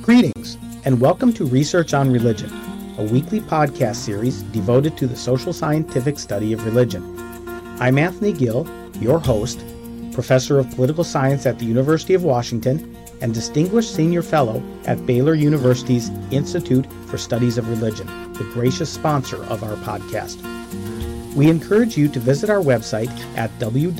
Greetings, and welcome to Research on Religion, a weekly podcast series devoted to the social scientific study of religion. I'm Anthony Gill, your host, Professor of Political Science at the University of Washington and Distinguished Senior Fellow at Baylor University's Institute for Studies of Religion, the gracious sponsor of our podcast. We encourage you to visit our website at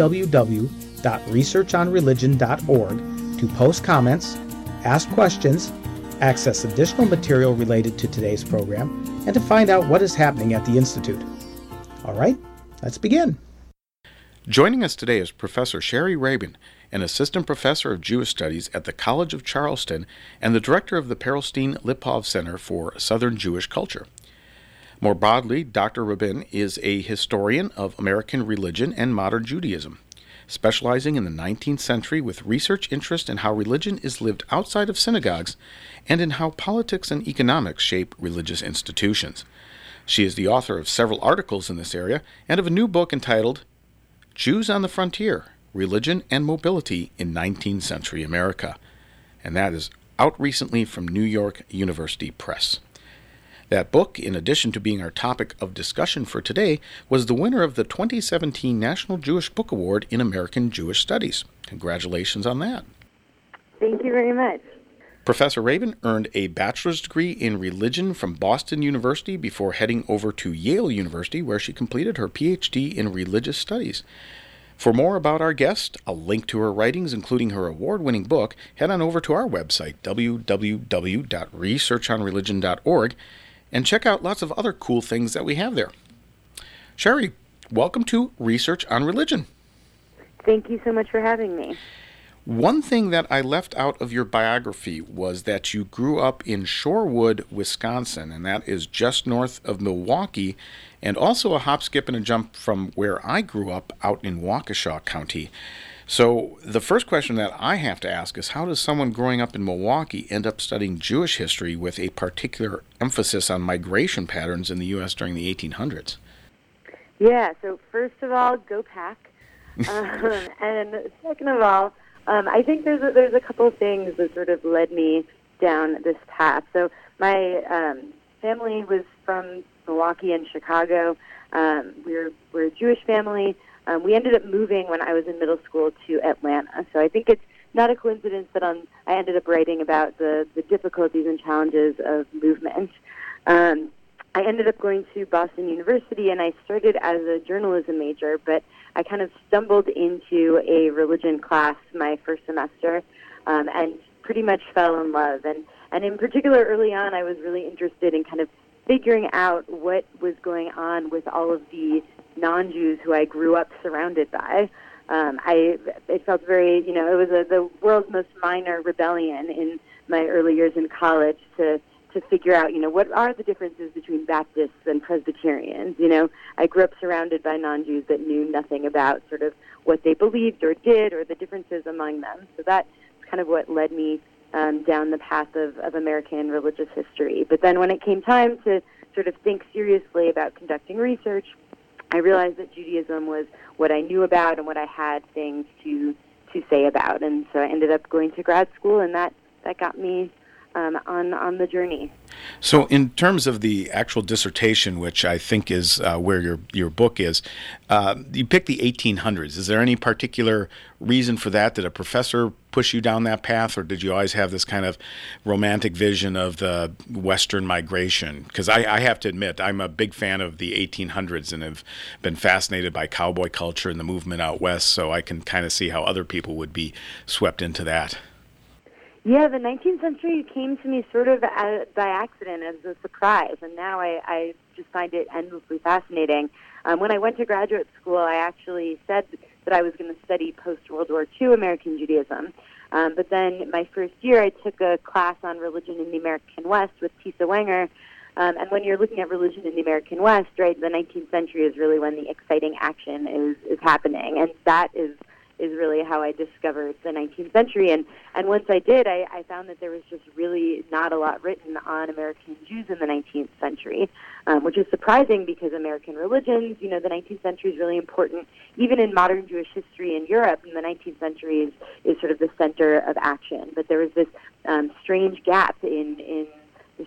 www.researchonreligion.org to post comments, ask questions, access additional material related to today's program, and to find out what is happening at the Institute. All right, let's begin. Joining us today is Professor Sherry Rabin, an assistant professor of Jewish Studies at the College of Charleston and the director of the Perelstein-Lipov Center for Southern Jewish Culture. More broadly, Dr. Rabin is a historian of American religion and modern Judaism, specializing in the 19th century with research interest in how religion is lived outside of synagogues and in how politics and economics shape religious institutions. She is the author of several articles in this area and of a new book entitled Jews on the Frontier, Religion and Mobility in 19th Century America, and that is out recently from New York University Press. That book, in addition to being our topic of discussion for today, was the winner of the 2017 National Jewish Book Award in American Jewish Studies. Congratulations on that. Thank you very much. Professor Rabin earned a bachelor's degree in religion from Boston University before heading over to Yale University, where she completed her PhD in religious studies. For more about our guest, a link to her writings, including her award-winning book, head on over to our website, www.researchonreligion.org, and check out lots of other cool things that we have there. Sherry, welcome to Research on Religion. Thank you so much for having me. One thing that I left out of your biography was that you grew up in Shorewood, Wisconsin, and that is just north of Milwaukee, and also a hop, skip, and a jump from where I grew up out in Waukesha County. So the first question that I have to ask is, how does someone growing up in Milwaukee end up studying Jewish history with a particular emphasis on migration patterns in the U.S. during the 1800s? Yeah, so first of all, go Pack. And second of all, I think there's a couple of things that sort of led me down this path. So my family was from Milwaukee and Chicago. We're a Jewish family. We ended up moving when I was in middle school to Atlanta. So I think it's not a coincidence that I ended up writing about the difficulties and challenges of movement. I ended up going to Boston University, and I started as a journalism major, but I kind of stumbled into a religion class my first semester and pretty much fell in love. And in particular, early on, I was really interested in kind of figuring out what was going on with all of the non-Jews who I grew up surrounded by. It felt very, it was the world's most minor rebellion in my early years in college to figure out, what are the differences between Baptists and Presbyterians. I grew up surrounded by non-Jews that knew nothing about sort of what they believed or did or the differences among them. So that's kind of what led me down the path of American religious history. But then when it came time to sort of think seriously about conducting research, I realized that Judaism was what I knew about and what I had things to say about. And so I ended up going to grad school, and that got me on the journey. So in terms of the actual dissertation, which I think is where your book is, you picked the 1800s. Is there any particular reason for that? Did a professor push you down that path, or did you always have this kind of romantic vision of the Western migration? Because I have to admit, I'm a big fan of the 1800s and have been fascinated by cowboy culture and the movement out west, so I can kind of see how other people would be swept into that. Yeah, the 19th century came to me sort of by accident as a surprise, and now I just find it endlessly fascinating. When I went to graduate school, I actually said that I was going to study post-World War II American Judaism. But then my first year, I took a class on religion in the American West with Tisa Wenger. And when you're looking at religion in the American West, right, the 19th century is really when the exciting action is happening. And that is really how I discovered the 19th century. And once I did, I found that there was just really not a lot written on American Jews in the 19th century, which is surprising because American religions, the 19th century is really important. Even in modern Jewish history in Europe, in the 19th century is sort of the center of action. But there was this strange gap in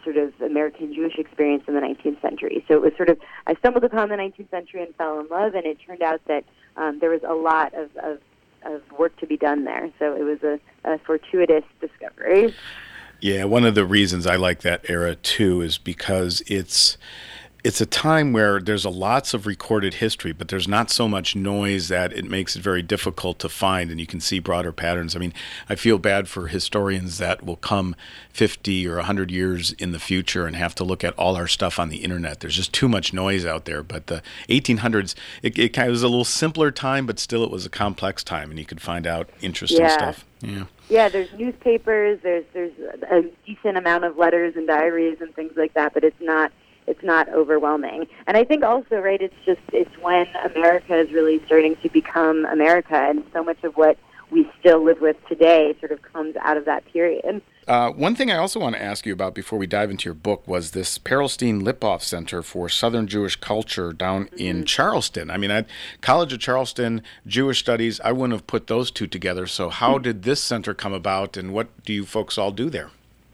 sort of American Jewish experience in the 19th century. So it was sort of, I stumbled upon the 19th century and fell in love, and it turned out that there was a lot of work to be done there. So it was a fortuitous discovery. Yeah, one of the reasons I like that era too is because it's a time where there's lots of recorded history, but there's not so much noise that it makes it very difficult to find, and you can see broader patterns. I mean, I feel bad for historians that will come 50 or 100 years in the future and have to look at all our stuff on the internet. There's just too much noise out there. But the 1800s, it kind of was a little simpler time, but still it was a complex time, and you could find out interesting stuff. Yeah. Yeah, there's newspapers, there's a decent amount of letters and diaries and things like that, but it's not overwhelming. And I think also, right, it's when America is really starting to become America, and so much of what we still live with today sort of comes out of that period. One thing I also want to ask you about before we dive into your book was this Perelstein Lipov Center for Southern Jewish Culture down in Charleston. I mean, at College of Charleston, Jewish Studies, I wouldn't have put those two together. So how did this center come about, and what do you folks all do there?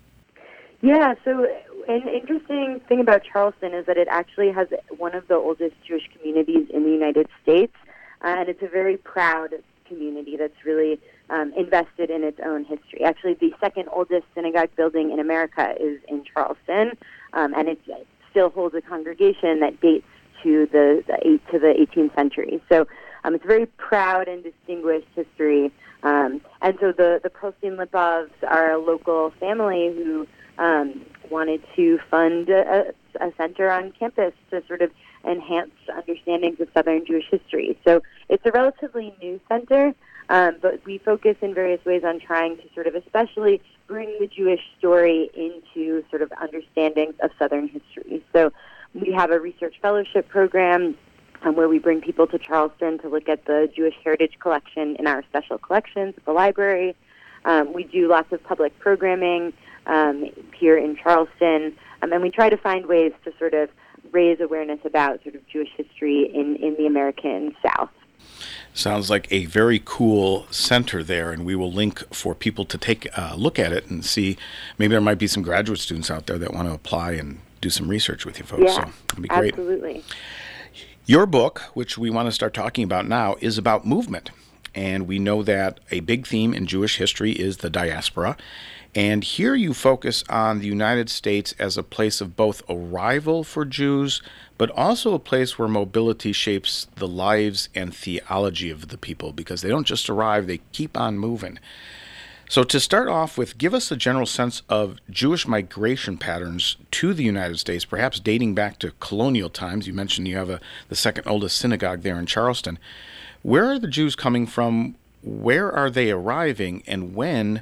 Yeah, so an interesting thing about Charleston is that it actually has one of the oldest Jewish communities in the United States, and it's a very proud community that's really invested in its own history. Actually, the second oldest synagogue building in America is in Charleston, and it still holds a congregation that dates to the 18th century. So it's a very proud and distinguished history. And so the Perelstein Lipovs are a local family who wanted to fund a center on campus to sort of enhance understandings of Southern Jewish history. So it's a relatively new center, but we focus in various ways on trying to sort of especially bring the Jewish story into sort of understandings of Southern history. So we have a research fellowship program where we bring people to Charleston to look at the Jewish Heritage Collection in our special collections at the library. We do lots of public programming here in Charleston, and we try to find ways to sort of raise awareness about sort of Jewish history in the American South. Sounds like a very cool center there, and we will link for people to take a look at it and see. Maybe there might be some graduate students out there that want to apply and do some research with you folks. Yeah, so it'd be great. Absolutely. Your book, which we want to start talking about now, is about movement. And we know that a big theme in Jewish history is the diaspora. And here you focus on the United States as a place of both arrival for Jews, but also a place where mobility shapes the lives and theology of the people, because they don't just arrive, they keep on moving. So to start off with, give us a general sense of Jewish migration patterns to the United States, perhaps dating back to colonial times. You mentioned you have the second oldest synagogue there in Charleston. Where are the Jews coming from? Where are they arriving? And where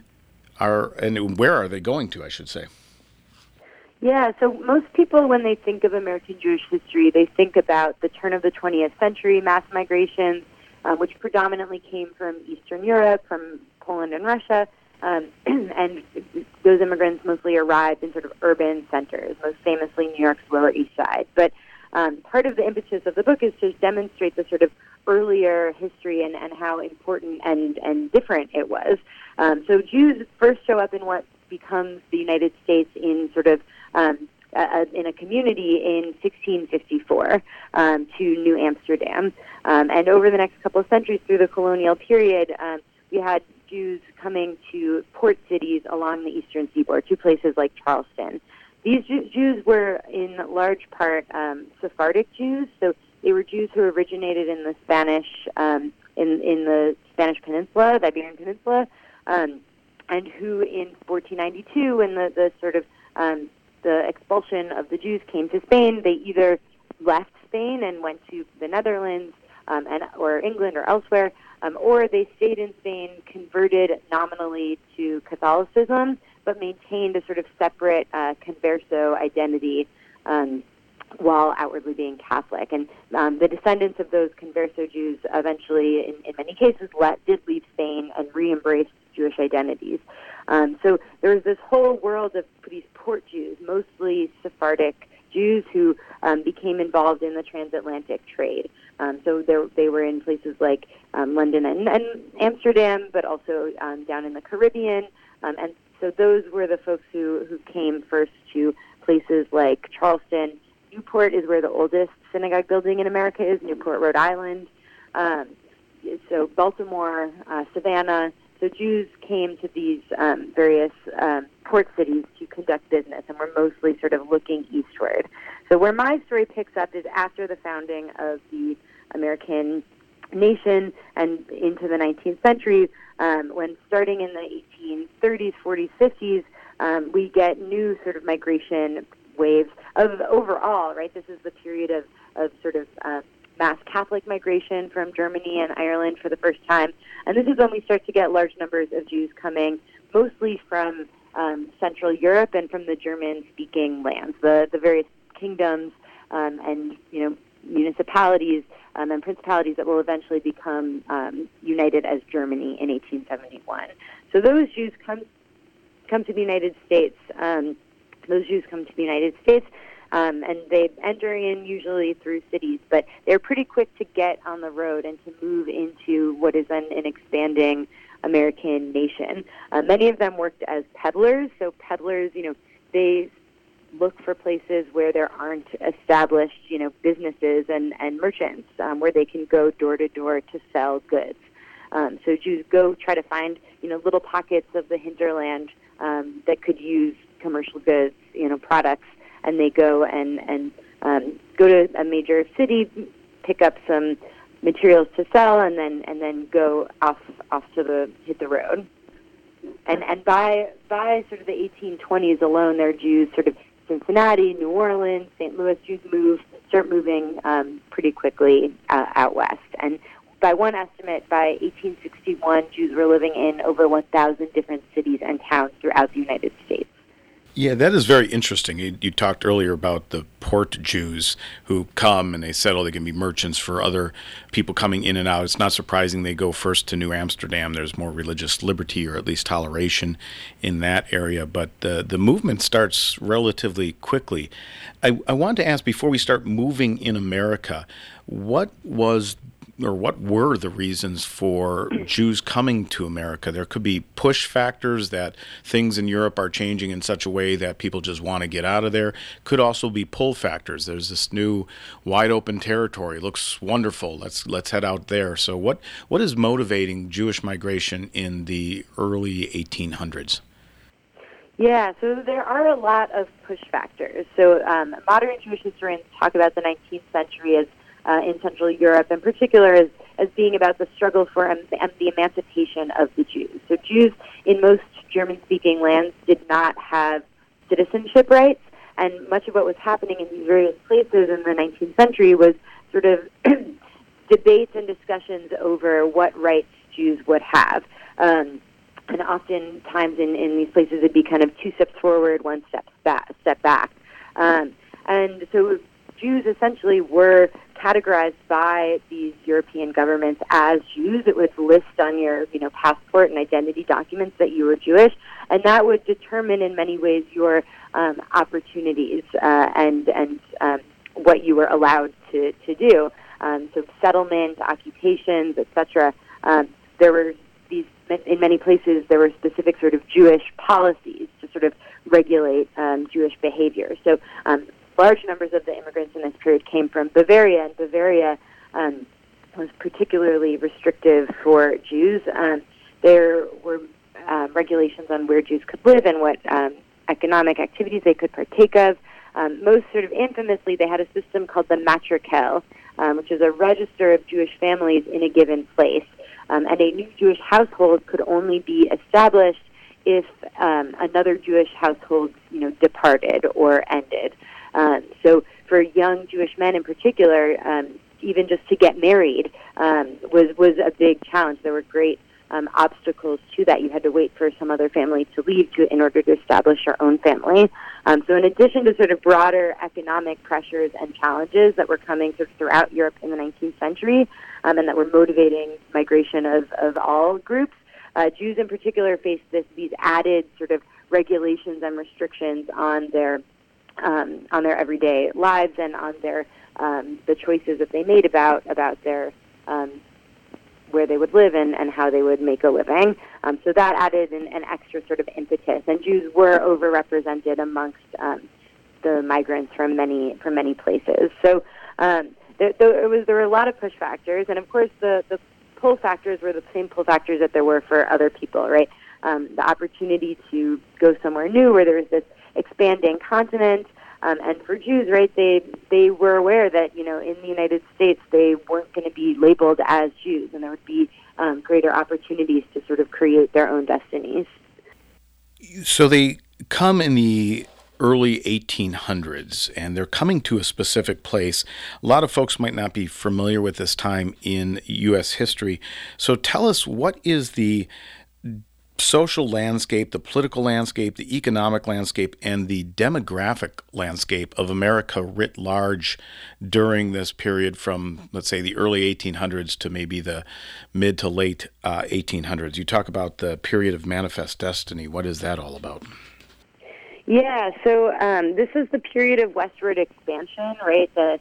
are they going to, I should say? Yeah, so most people, when they think of American Jewish history, they think about the turn of the 20th century mass migrations, which predominantly came from Eastern Europe, from Poland and Russia, and those immigrants mostly arrived in sort of urban centers, most famously New York's Lower East Side. But part of the impetus of the book is to demonstrate the sort of earlier history and how important and different it was. So Jews first show up in what becomes the United States in sort of in a community in 1654 to New Amsterdam. And over the next couple of centuries through the colonial period, we had Jews coming to port cities along the eastern seaboard, to places like Charleston. These Jews were in large part Sephardic Jews, so they were Jews who originated in the Spanish, in the Spanish Peninsula, the Iberian Peninsula, and who in 1492, when the sort of the expulsion of the Jews came to Spain, they either left Spain and went to the Netherlands or England or elsewhere, or they stayed in Spain, converted nominally to Catholicism, but maintained a sort of separate converso identity while outwardly being Catholic. And the descendants of those converso Jews eventually, in many cases, did leave Spain and re-embraced Jewish identities. So there was this whole world of these port Jews, mostly Sephardic Jews, who became involved in the transatlantic trade. So they were in places like London and Amsterdam, but also down in the Caribbean. And so those were the folks who came first to places like Charleston. Newport is where the oldest synagogue building in America is, Newport, Rhode Island. So Baltimore, Savannah. So Jews came to these various port cities to conduct business, and we're mostly sort of looking eastward. So where my story picks up is after the founding of the American nation and into the 19th century, when starting in the 1830s, 40s, 50s, we get new sort of migration waves of overall, right? This is the period of sort of mass Catholic migration from Germany and Ireland for the first time. And this is when we start to get large numbers of Jews coming, mostly from Central Europe and from the German-speaking lands, the various kingdoms and municipalities and principalities that will eventually become united as Germany in 1871. So those Jews come to the United States. And they enter in usually through cities, but they're pretty quick to get on the road and to move into what is then an expanding American nation. Many of them worked as peddlers. So peddlers, they look for places where there aren't established, businesses and merchants where they can go door to door to sell goods. So Jews go try to find, little pockets of the hinterland that could use commercial goods, products, and they go and go to a major city, pick up some materials to sell, and then go off to hit the road. And by sort of the 1820s alone, there are Jews sort of Cincinnati, New Orleans, St. Louis. Jews start moving pretty quickly out west. And by one estimate, by 1861, Jews were living in over 1,000 different cities and towns throughout the United States. Yeah, that is very interesting. You talked earlier about the port Jews who come and they settle. They can be merchants for other people coming in and out. It's not surprising they go first to New Amsterdam. There's more religious liberty, or at least toleration, in that area. But the movement starts relatively quickly. I wanted to ask, before we start moving in America, what were the reasons for Jews coming to America? There could be push factors, that things in Europe are changing in such a way that people just want to get out of there. Could also be pull factors. There's this new wide open territory. Looks wonderful. Let's head out there. So what is motivating Jewish migration in the early 1800s? Yeah, so there are a lot of push factors. So modern Jewish historians talk about the 19th century as in Central Europe, in particular, as being about the struggle for the emancipation of the Jews. So Jews in most German-speaking lands did not have citizenship rights, and much of what was happening in these various places in the 19th century was sort of debates and discussions over what rights Jews would have. And oftentimes in these places it'd be kind of two steps forward, one step back. And so Jews essentially were categorized by these European governments as Jews. It would list on your, passport and identity documents that you were Jewish, and that would determine in many ways your opportunities and what you were allowed to do. So settlement, occupations, etc. There were these, in many places, there were specific sort of Jewish policies to sort of regulate Jewish behavior. So large numbers of the immigrants in this period came from Bavaria, and Bavaria was particularly restrictive for Jews. There were regulations on where Jews could live and what economic activities they could partake of. Most sort of infamously, they had a system called the Matrikel, which is a register of Jewish families in a given place. And a new Jewish household could only be established if another Jewish household, departed or ended. So for young Jewish men in particular, even just to get married was a big challenge. There were great obstacles to that. You had to wait for some other family to leave in order to establish your own family. So in addition to sort of broader economic pressures and challenges that were coming sort of throughout Europe in the 19th century and that were motivating migration of all groups, Jews in particular faced these added sort of regulations and restrictions on their everyday lives and on their the choices that they made about their where they would live and how they would make a living. So that added an extra sort of impetus. And Jews were overrepresented amongst the migrants from many places. So there were a lot of push factors, and of course the pull factors were the same pull factors that there were for other people, right? The opportunity to go somewhere new where there was this expanding continent, and for Jews, right, they were aware that, in the United States they weren't going to be labeled as Jews, and there would be greater opportunities to sort of create their own destinies. So they come in the early 1800s, and they're coming to a specific place. A lot of folks might not be familiar with this time in U.S. history. So tell us, what is the social landscape, the political landscape, the economic landscape, and the demographic landscape of America writ large during this period from, let's say, the early 1800s to maybe the mid to late 1800s? You talk about the period of manifest destiny. What is that all about? Yeah, so this is the period of westward expansion, right? The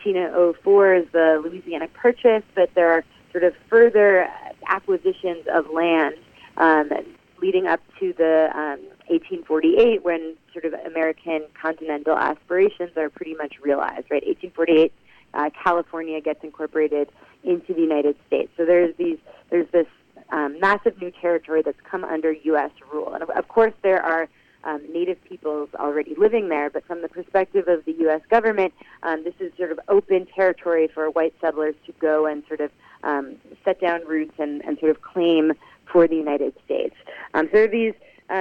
1804 is the Louisiana Purchase, but there are sort of further acquisitions of land leading up to the 1848, when sort of American continental aspirations are pretty much realized, right? 1848, California gets incorporated into the United States. So there's this massive new territory that's come under U.S. rule. And of course there are Native peoples already living there, but from the perspective of the U.S. government, this is sort of open territory for white settlers to go and sort of set down roots and sort of claim for the United States. So there are these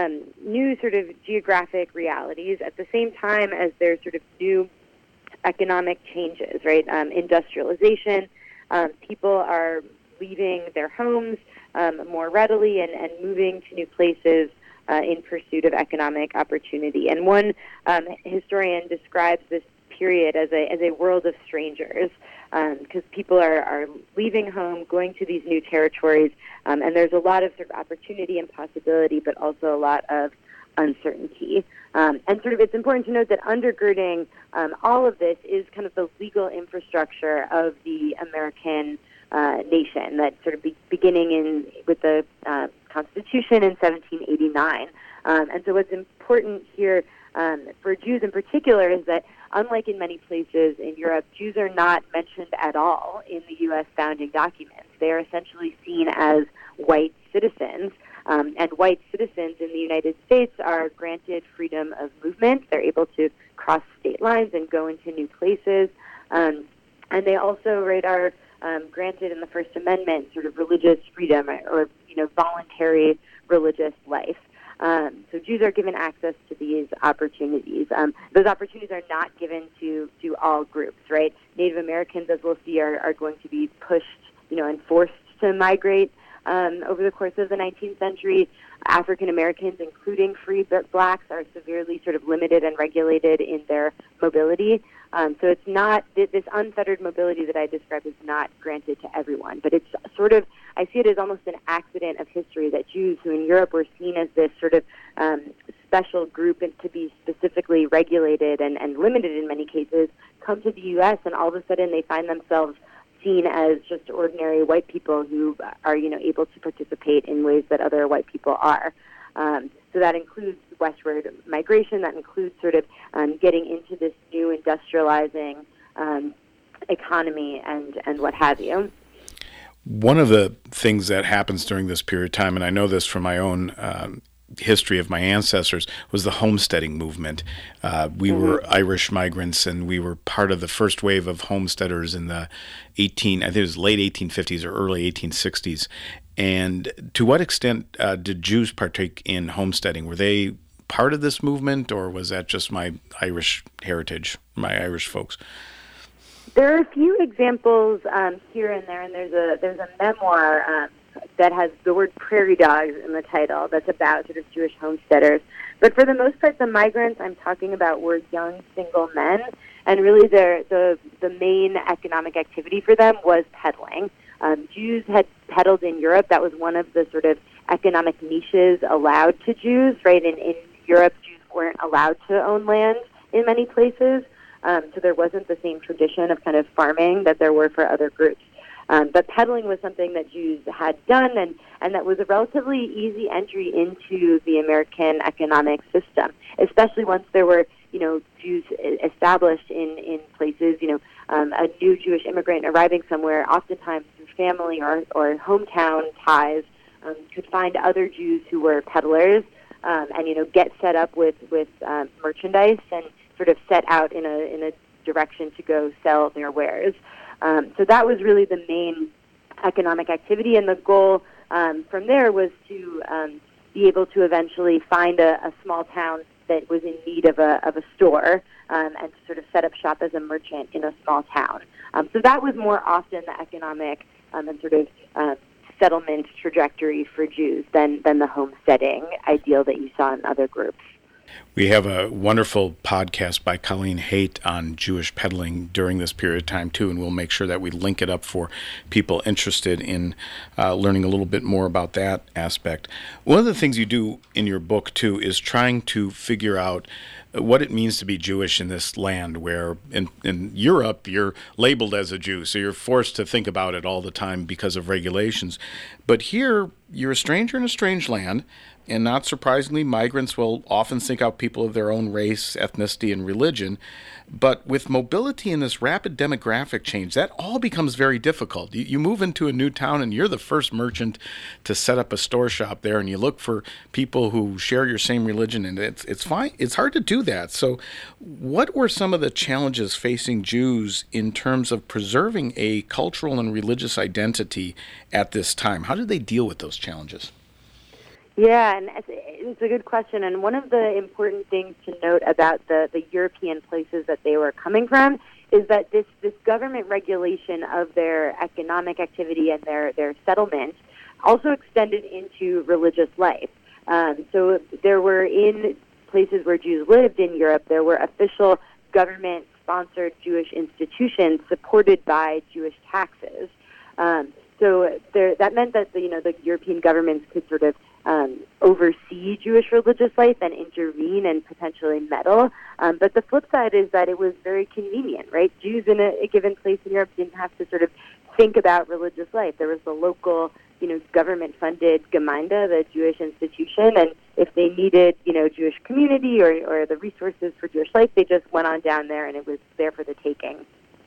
new sort of geographic realities at the same time as there's sort of new economic changes, right? Industrialization, people are leaving their homes more readily and moving to new places in pursuit of economic opportunity. And one historian describes this period as a world of strangers, because people are leaving home, going to these new territories, and there's a lot of sort of opportunity and possibility, but also a lot of uncertainty. And sort of it's important to note that undergirding all of this is kind of the legal infrastructure of the American nation, that sort of beginning with the Constitution in 1789. And so what's important here for Jews in particular is that, unlike in many places in Europe, Jews are not mentioned at all in the U.S. founding documents. They are essentially seen as white citizens, and white citizens in the United States are granted freedom of movement. They're able to cross state lines and go into new places, and they also are granted in the First Amendment sort of religious freedom or voluntary religious life. So Jews are given access to these opportunities. Those opportunities are not given to all groups, right? Native Americans, as we'll see, are going to be pushed, and forced to migrate over the course of the 19th century. African Americans, including free blacks, are severely sort of limited and regulated in their mobility. So it's not, this unfettered mobility that I described is not granted to everyone, but it's sort of, I see it as almost an accident of history that Jews who in Europe were seen as this sort of special group and to be specifically regulated and limited in many cases, come to the U.S. and all of a sudden they find themselves seen as just ordinary white people who are, able to participate in ways that other white people are. So that includes westward migration. That includes sort of getting into this new industrializing economy and what have you. One of the things that happens during this period of time, and I know this from my own history of my ancestors, was the homesteading movement. We were Irish migrants, and we were part of the first wave of homesteaders in the I think it was late 1850s or early 1860s. And to what extent did Jews partake in homesteading? Were they part of this movement, or was that just my Irish heritage, my Irish folks? There are a few examples here and there, and there's a memoir that has the word prairie dogs in the title that's about sort of Jewish homesteaders. But for the most part, the migrants I'm talking about were young single men, and really the main economic activity for them was peddling. Jews had peddled in Europe. That was one of the sort of economic niches allowed to Jews, right? In Europe, Jews weren't allowed to own land in many places, so there wasn't the same tradition of kind of farming that there were for other groups. But peddling was something that Jews had done, and that was a relatively easy entry into the American economic system, especially once there were Jews established in places, a new Jewish immigrant arriving somewhere, oftentimes through family or hometown ties, could find other Jews who were peddlers, and get set up with merchandise and sort of set out in a direction to go sell their wares. So that was really the main economic activity, and the goal from there was to be able to eventually find a small town that was in need of a store, and to sort of set up shop as a merchant in a small town. So that was more often the economic and sort of settlement trajectory for Jews than the homesteading ideal that you saw in other groups. We have a wonderful podcast by Colleen Haight on Jewish peddling during this period of time, too, and we'll make sure that we link it up for people interested in learning a little bit more about that aspect. One of the things you do in your book, too, is trying to figure out what it means to be Jewish in this land where in Europe you're labeled as a Jew, so you're forced to think about it all the time because of regulations. But here, you're a stranger in a strange land, and not surprisingly, migrants will often seek out people of their own race, ethnicity, and religion. But with mobility and this rapid demographic change, that all becomes very difficult. You move into a new town and you're the first merchant to set up a store shop there, and you look for people who share your same religion, and it's fine. It's hard to do that. So what were some of the challenges facing Jews in terms of preserving a cultural and religious identity at this time? How did they deal with those challenges? Yeah, and it's a good question. And one of the important things to note about the European places that they were coming from is that this government regulation of their economic activity and their settlement also extended into religious life. So there were, in places where Jews lived in Europe, there were official government-sponsored Jewish institutions supported by Jewish taxes. So that meant that the European governments could sort of oversee Jewish religious life and intervene and potentially meddle. But the flip side is that it was very convenient, right? Jews in a given place in Europe didn't have to sort of think about religious life. There was the local, government-funded Gemeinde, the Jewish institution, and if they needed, Jewish community or the resources for Jewish life, they just went on down there and it was there for the taking.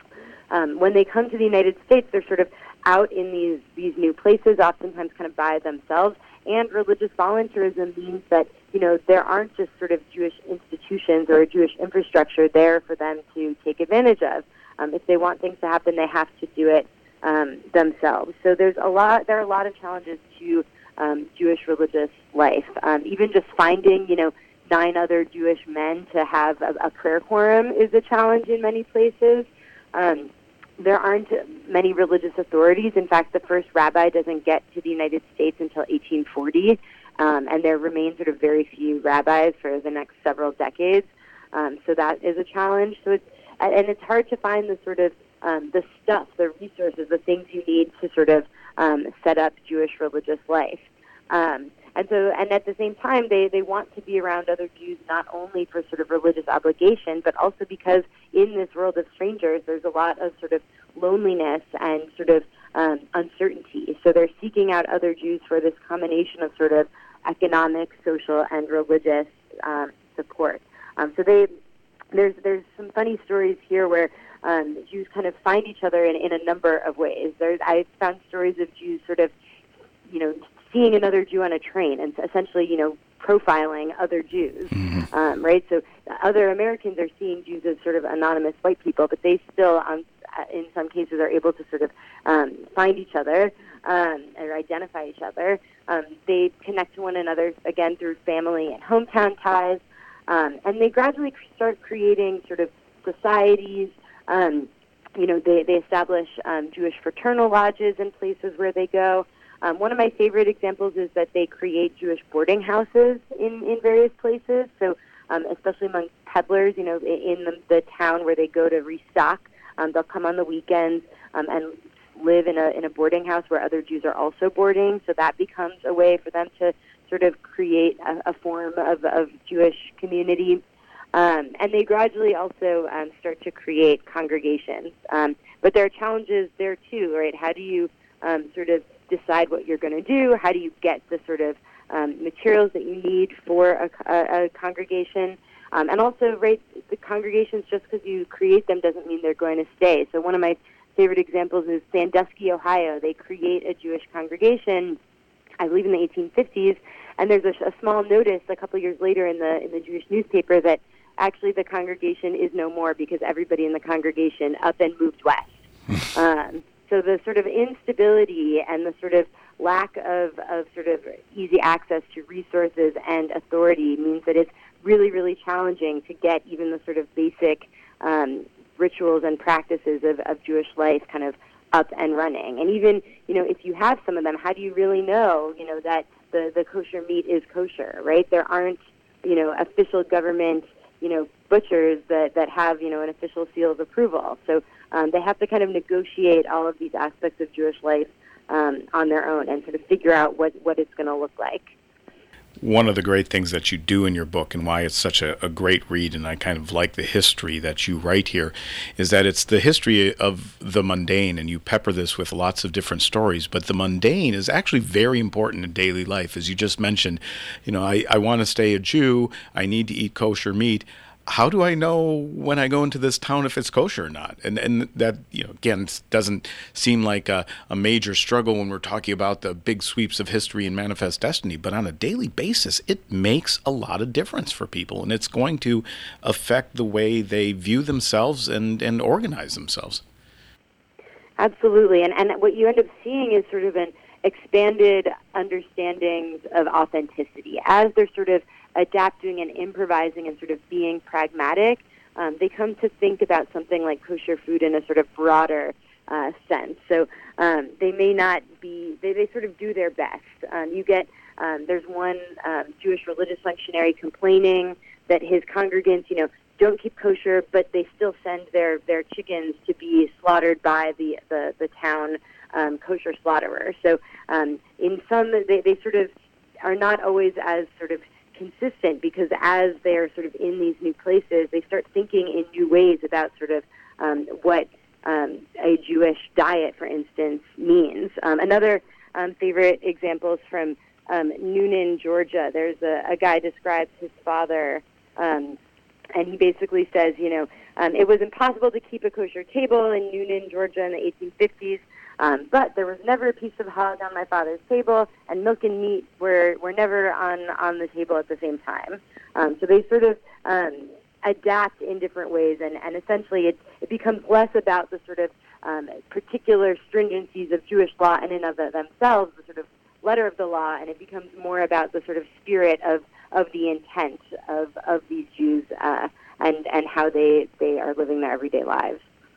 When they come to the United States, they're sort of out in these new places, oftentimes kind of by themselves. And religious volunteerism means that, there aren't just sort of Jewish institutions or a Jewish infrastructure there for them to take advantage of. If they want things to happen, they have to do it themselves. So there are a lot of challenges to Jewish religious life. Even just finding, 9 other Jewish men to have a prayer quorum is a challenge in many places. There aren't many religious authorities. In fact, the first rabbi doesn't get to the United States until 1840, and there remain sort of very few rabbis for the next several decades. So that is a challenge. So it's hard to find the sort of the stuff, the resources, the things you need to sort of set up Jewish religious life. And at the same time, they want to be around other Jews not only for sort of religious obligation, but also because in this world of strangers, there's a lot of sort of loneliness and sort of uncertainty. So they're seeking out other Jews for this combination of sort of economic, social, and religious support. So there's some funny stories here where Jews kind of find each other in a number of ways. I found stories of Jews sort of, seeing another Jew on a train and essentially, profiling other Jews, right? So other Americans are seeing Jews as sort of anonymous white people, but they still, in some cases, are able to sort of find each other or identify each other. They connect to one another, again, through family and hometown ties, and they gradually start creating sort of societies. They establish Jewish fraternal lodges in places where they go. One of my favorite examples is that they create Jewish boarding houses in various places. So especially among peddlers, in the town where they go to restock, they'll come on the weekends and live in a boarding house where other Jews are also boarding. So that becomes a way for them to sort of create a form of Jewish community. And they gradually also start to create congregations. But there are challenges there too, right? How do you sort of decide what you're going to do? How do you get the sort of materials that you need for a congregation? And also, right, the congregations, just because you create them doesn't mean they're going to stay. So one of my favorite examples is Sandusky, Ohio. They create a Jewish congregation, I believe in the 1850s, and there's a small notice a couple years later in the Jewish newspaper that actually the congregation is no more because everybody in the congregation up and moved west. So the sort of instability and the sort of lack of sort of easy access to resources and authority means that it's really, really challenging to get even the sort of basic rituals and practices of Jewish life kind of up and running. And even, if you have some of them, how do you really know, that the kosher meat is kosher, right? There aren't, official government, butchers that have, an official seal of approval. So they have to kind of negotiate all of these aspects of Jewish life on their own and sort of figure out what it's going to look like. One of the great things that you do in your book and why it's such a great read, and I kind of like the history that you write here, is that it's the history of the mundane, and you pepper this with lots of different stories. But the mundane is actually very important in daily life. As you just mentioned, I want to stay a Jew, I need to eat kosher meat. How do I know when I go into this town if it's kosher or not? And that, again, doesn't seem like a major struggle when we're talking about the big sweeps of history and manifest destiny. But on a daily basis, it makes a lot of difference for people. And it's going to affect the way they view themselves and organize themselves. Absolutely. And what you end up seeing is sort of an expanded understandings of authenticity. As they're sort of adapting and improvising and sort of being pragmatic, they come to think about something like kosher food in a sort of broader sense. So they may not be, they sort of do their best. There's one Jewish religious functionary complaining that his congregants, don't keep kosher, but they still send their chickens to be slaughtered by the town kosher slaughterer. So in some, they sort of are not always as sort of consistent, because as they're sort of in these new places, they start thinking in new ways about sort of what a Jewish diet, for instance, means. Another favorite example is from Noonan, Georgia. There's a guy describes his father, and he basically says, it was impossible to keep a kosher table in Noonan, Georgia in the 1850s. But there was never a piece of hog on my father's table, and milk and meat were never on the table at the same time. So they sort of adapt in different ways, and essentially it becomes less about the sort of particular stringencies of Jewish law in and of themselves, the sort of letter of the law, and it becomes more about the sort of spirit of the intent of these Jews and how they are living their everyday lives.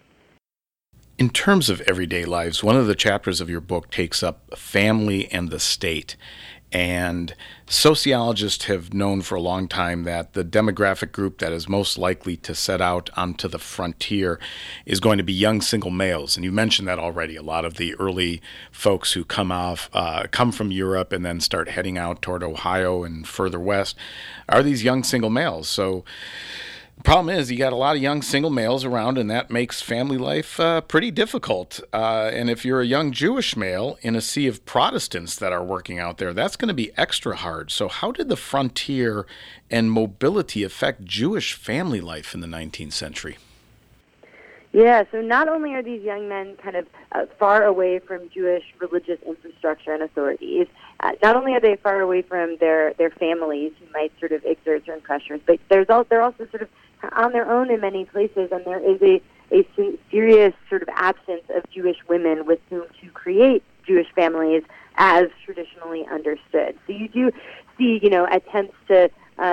In terms of everyday lives, one of the chapters of your book takes up family and the state. And sociologists have known for a long time that the demographic group that is most likely to set out onto the frontier is going to be young single males. And you mentioned that already. A lot of the early folks who come from Europe and then start heading out toward Ohio and further west are these young single males. So the problem is you got a lot of young single males around, and that makes family life pretty difficult. And if you're a young Jewish male in a sea of Protestants that are working out there, that's going to be extra hard. So how did the frontier and mobility affect Jewish family life in the 19th century? Yeah, so not only are these young men kind of far away from Jewish religious infrastructure and authorities, not only are they far away from their families who might sort of exert certain pressures, but they're also sort of on their own in many places, and there is a serious sort of absence of Jewish women with whom to create Jewish families as traditionally understood. So you do see, attempts to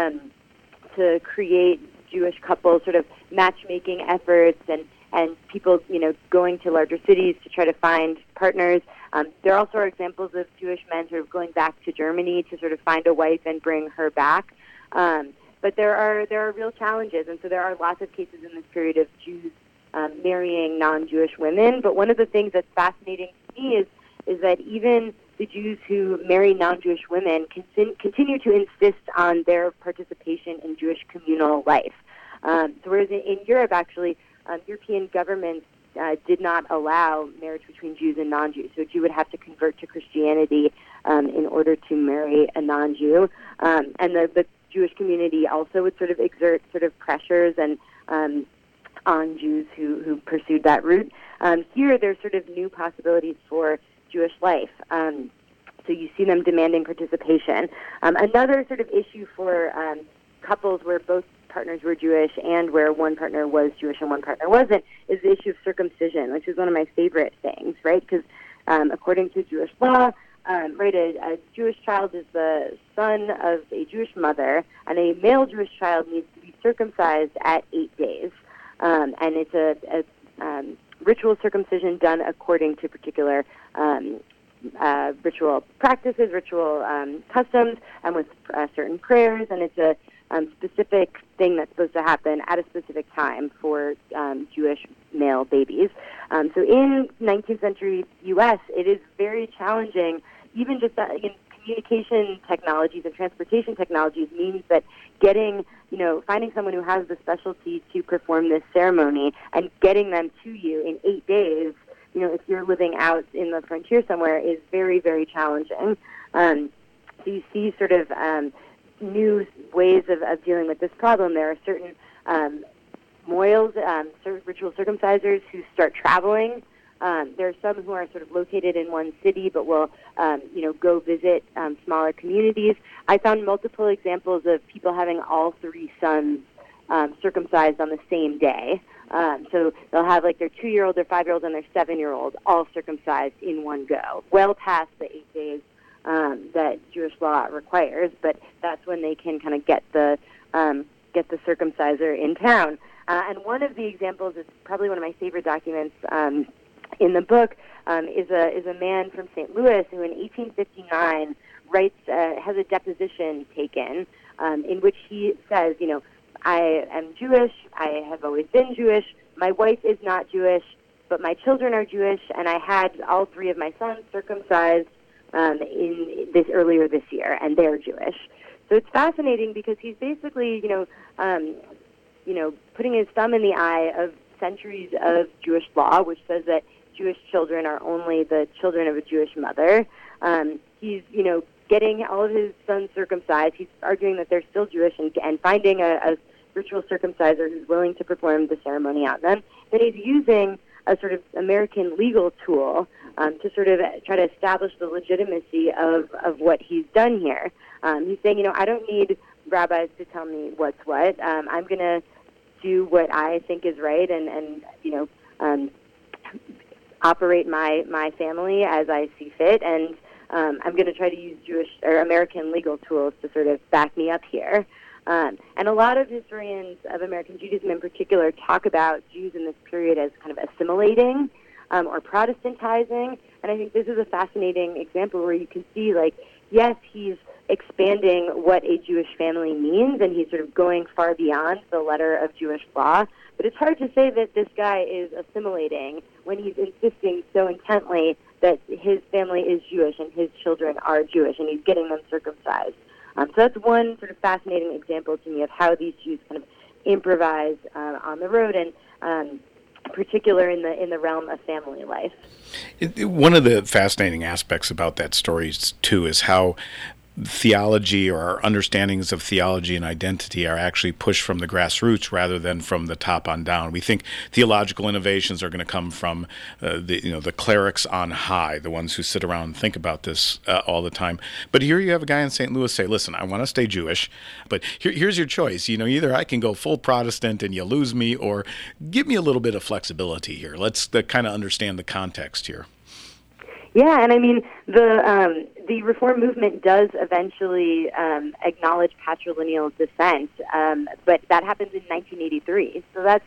create Jewish couples, sort of matchmaking efforts, and people, going to larger cities to try to find partners. There also are examples of Jewish men sort of going back to Germany to sort of find a wife and bring her back. But there are real challenges, and so there are lots of cases in this period of Jews marrying non-Jewish women. But one of the things that's fascinating to me is that even the Jews who marry non-Jewish women continue to insist on their participation in Jewish communal life. So whereas in Europe, actually, European governments did not allow marriage between Jews and non-Jews. So a Jew would have to convert to Christianity in order to marry a non-Jew. And the Jewish community also would sort of exert sort of pressures and on Jews who pursued that route. Here, there's sort of new possibilities for Jewish life. So you see them demanding participation. Another sort of issue for couples where both partners were Jewish and where one partner was Jewish and one partner wasn't is the issue of circumcision, which is one of my favorite things, right? Because according to Jewish law, right, a Jewish child is the son of a Jewish mother, and a male Jewish child needs to be circumcised at 8 days. And it's a ritual circumcision done according to particular ritual practices, ritual customs, and with certain prayers, and it's a specific thing that's supposed to happen at a specific time for Jewish male babies. So in 19th century U.S., it is very challenging, even just communication technologies and transportation technologies means that finding someone who has the specialty to perform this ceremony and getting them to you in 8 days, if you're living out in the frontier somewhere, is very, very challenging. So you see sort of new ways of dealing with this problem. There are certain moils, ritual circumcisers who start traveling. There are some who are sort of located in one city but will, go visit smaller communities. I found multiple examples of people having all three sons circumcised on the same day. So they'll have like their 2-year-old, their 5-year-old, and their 7-year-old all circumcised in one go, well past the 8 days that Jewish law requires. But that's when they can kind of get the circumciser in town. And one of the examples is probably one of my favorite documents in the book is a man from St. Louis who in 1859 has a deposition taken in which he says, I am Jewish, I have always been Jewish, my wife is not Jewish, but my children are Jewish, and I had all three of my sons circumcised earlier this year, and they're Jewish. So it's fascinating because he's basically, putting his thumb in the eye of centuries of Jewish law, which says that Jewish children are only the children of a Jewish mother. He's, getting all of his sons circumcised. He's arguing that they're still Jewish and finding a ritual circumciser who's willing to perform the ceremony on them. Then he's using a sort of American legal tool to sort of try to establish the legitimacy of what he's done here. He's saying, I don't need rabbis to tell me what's what. I'm going to do what I think is right and operate my family as I see fit, and I'm going to try to use Jewish or American legal tools to sort of back me up here. And a lot of historians of American Judaism in particular talk about Jews in this period as kind of assimilating or Protestantizing, and I think this is a fascinating example where you can see, yes, he's expanding what a Jewish family means, and he's sort of going far beyond the letter of Jewish law. But it's hard to say that this guy is assimilating when he's insisting so intently that his family is Jewish and his children are Jewish, and he's getting them circumcised. So that's one sort of fascinating example to me of how these Jews kind of improvise on the road, and in particular in the realm of family life. One of the fascinating aspects about that story, too, is how theology or our understandings of theology and identity are actually pushed from the grassroots rather than from the top on down. We think theological innovations are going to come from the clerics on high, the ones who sit around and think about this all the time. But here you have a guy in St. Louis say, listen, I want to stay Jewish, but here's your choice. Either I can go full Protestant and you lose me, or give me a little bit of flexibility here. Let's kind of understand the context here. Yeah, and I mean, the Reform movement does eventually acknowledge patrilineal descent, but that happens in 1983. So that's,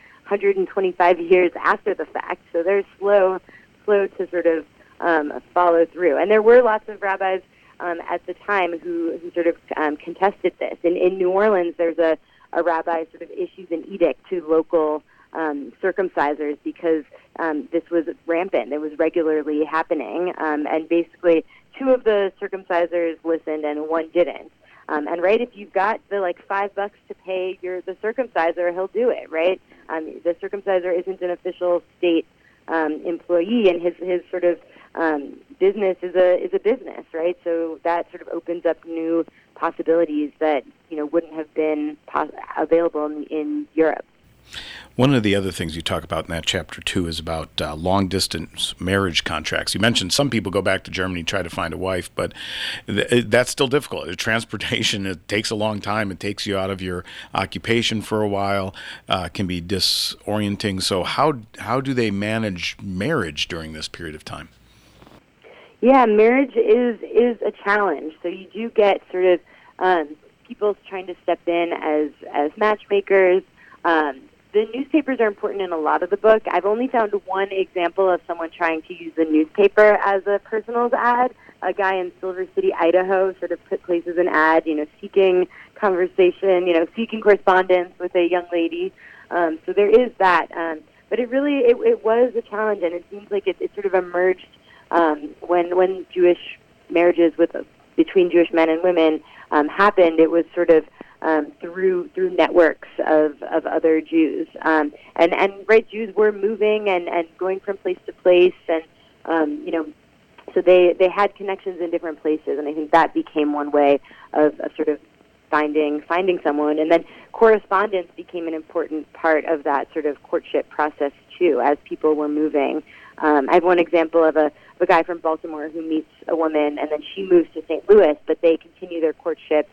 125 years after the fact. So they're slow to sort of follow through. And there were lots of rabbis at the time who sort of contested this. In New Orleans, there's a rabbi sort of issues an edict to local circumcisers because this was rampant. It was regularly happening, and basically 2 of the circumcisers listened and 1 didn't. And right, if you've got the $5 to pay the circumciser, he'll do it. Right, the circumciser isn't an official state employee, and his sort of business is a business, right? So that sort of opens up new possibilities that wouldn't have been available in Europe. One of the other things you talk about in that chapter, too, is about long-distance marriage contracts. You mentioned some people go back to Germany to try to find a wife, but that's still difficult. Transportation, it takes a long time. It takes you out of your occupation for a while, can be disorienting. So how do they manage marriage during this period of time? Yeah, marriage is a challenge. So you do get sort of people trying to step in as matchmakers. The newspapers are important in a lot of the book. I've only found one example of someone trying to use the newspaper as a personals ad. A guy in Silver City, Idaho, sort of places an ad, seeking conversation, seeking correspondence with a young lady. So there is that. But it was a challenge, and it seems like it sort of emerged when Jewish marriages between Jewish men and women happened. It was sort of through networks of other Jews, and right, Jews were moving and going from place to place, and so they had connections in different places, and I think that became one way of sort of finding someone, and then correspondence became an important part of that sort of courtship process too, as people were moving. I have one example of a guy from Baltimore who meets a woman, and then she moves to St. Louis, but they continue their courtship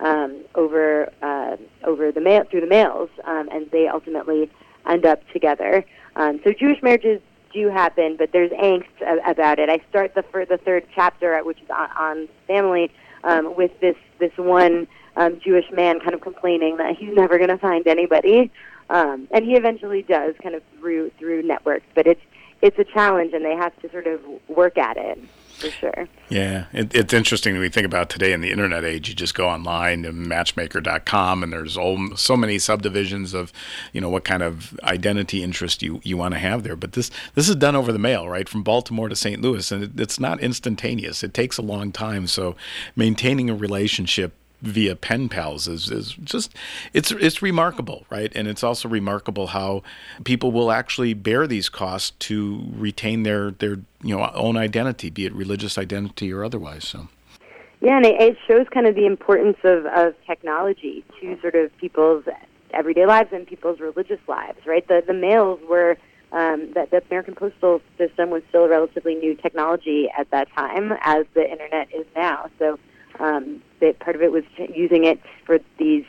over the mail, through the mails, and they ultimately end up together. So Jewish marriages do happen, but there's angst about it. I start the third chapter, which is on family, with this one Jewish man kind of complaining that he's never going to find anybody, and he eventually does, kind of through networks. But it's a challenge, and they have to sort of work at it. For sure. Yeah, it's interesting when we think about today in the internet age. You just go online to matchmaker.com, and there's so many subdivisions of, what kind of identity interest you want to have there. But this is done over the mail, right, from Baltimore to St. Louis, and it's not instantaneous. It takes a long time. So maintaining a relationship via pen pals is just it's remarkable, right? And it's also remarkable how people will actually bear these costs to retain their own identity, be it religious identity or otherwise. So yeah, and it shows kind of the importance of technology to sort of people's everyday lives and people's religious lives, right? The mails were that the American postal system was still a relatively new technology at that time, as the internet is now. So that part of it was using it for these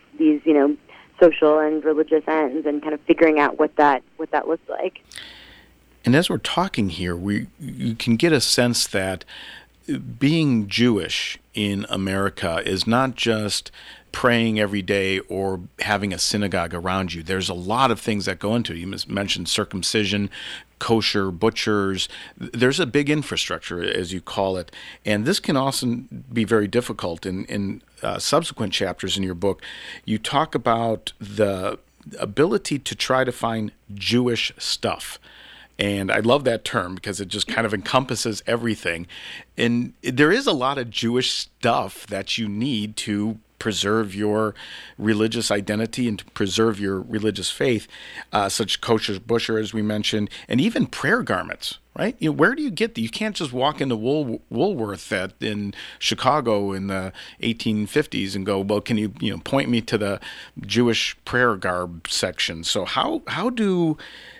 social and religious ends, and kind of figuring out what that looks like. And as we're talking here, you can get a sense that being Jewish in America is not just praying every day or having a synagogue around you. There's a lot of things that go into it. You mentioned circumcision, kosher, butchers. There's a big infrastructure, as you call it. And this can also be very difficult. In subsequent chapters in your book, you talk about the ability to try to find Jewish stuff. And I love that term because it just kind of encompasses everything. And there is a lot of Jewish stuff that you need to preserve your religious identity and to preserve your religious faith, such kosher, butcher, as we mentioned, and even prayer garments, right? Where do you get you can't just walk into Woolworth in Chicago in the 1850s and go, well, can you point me to the Jewish prayer garb section? So how do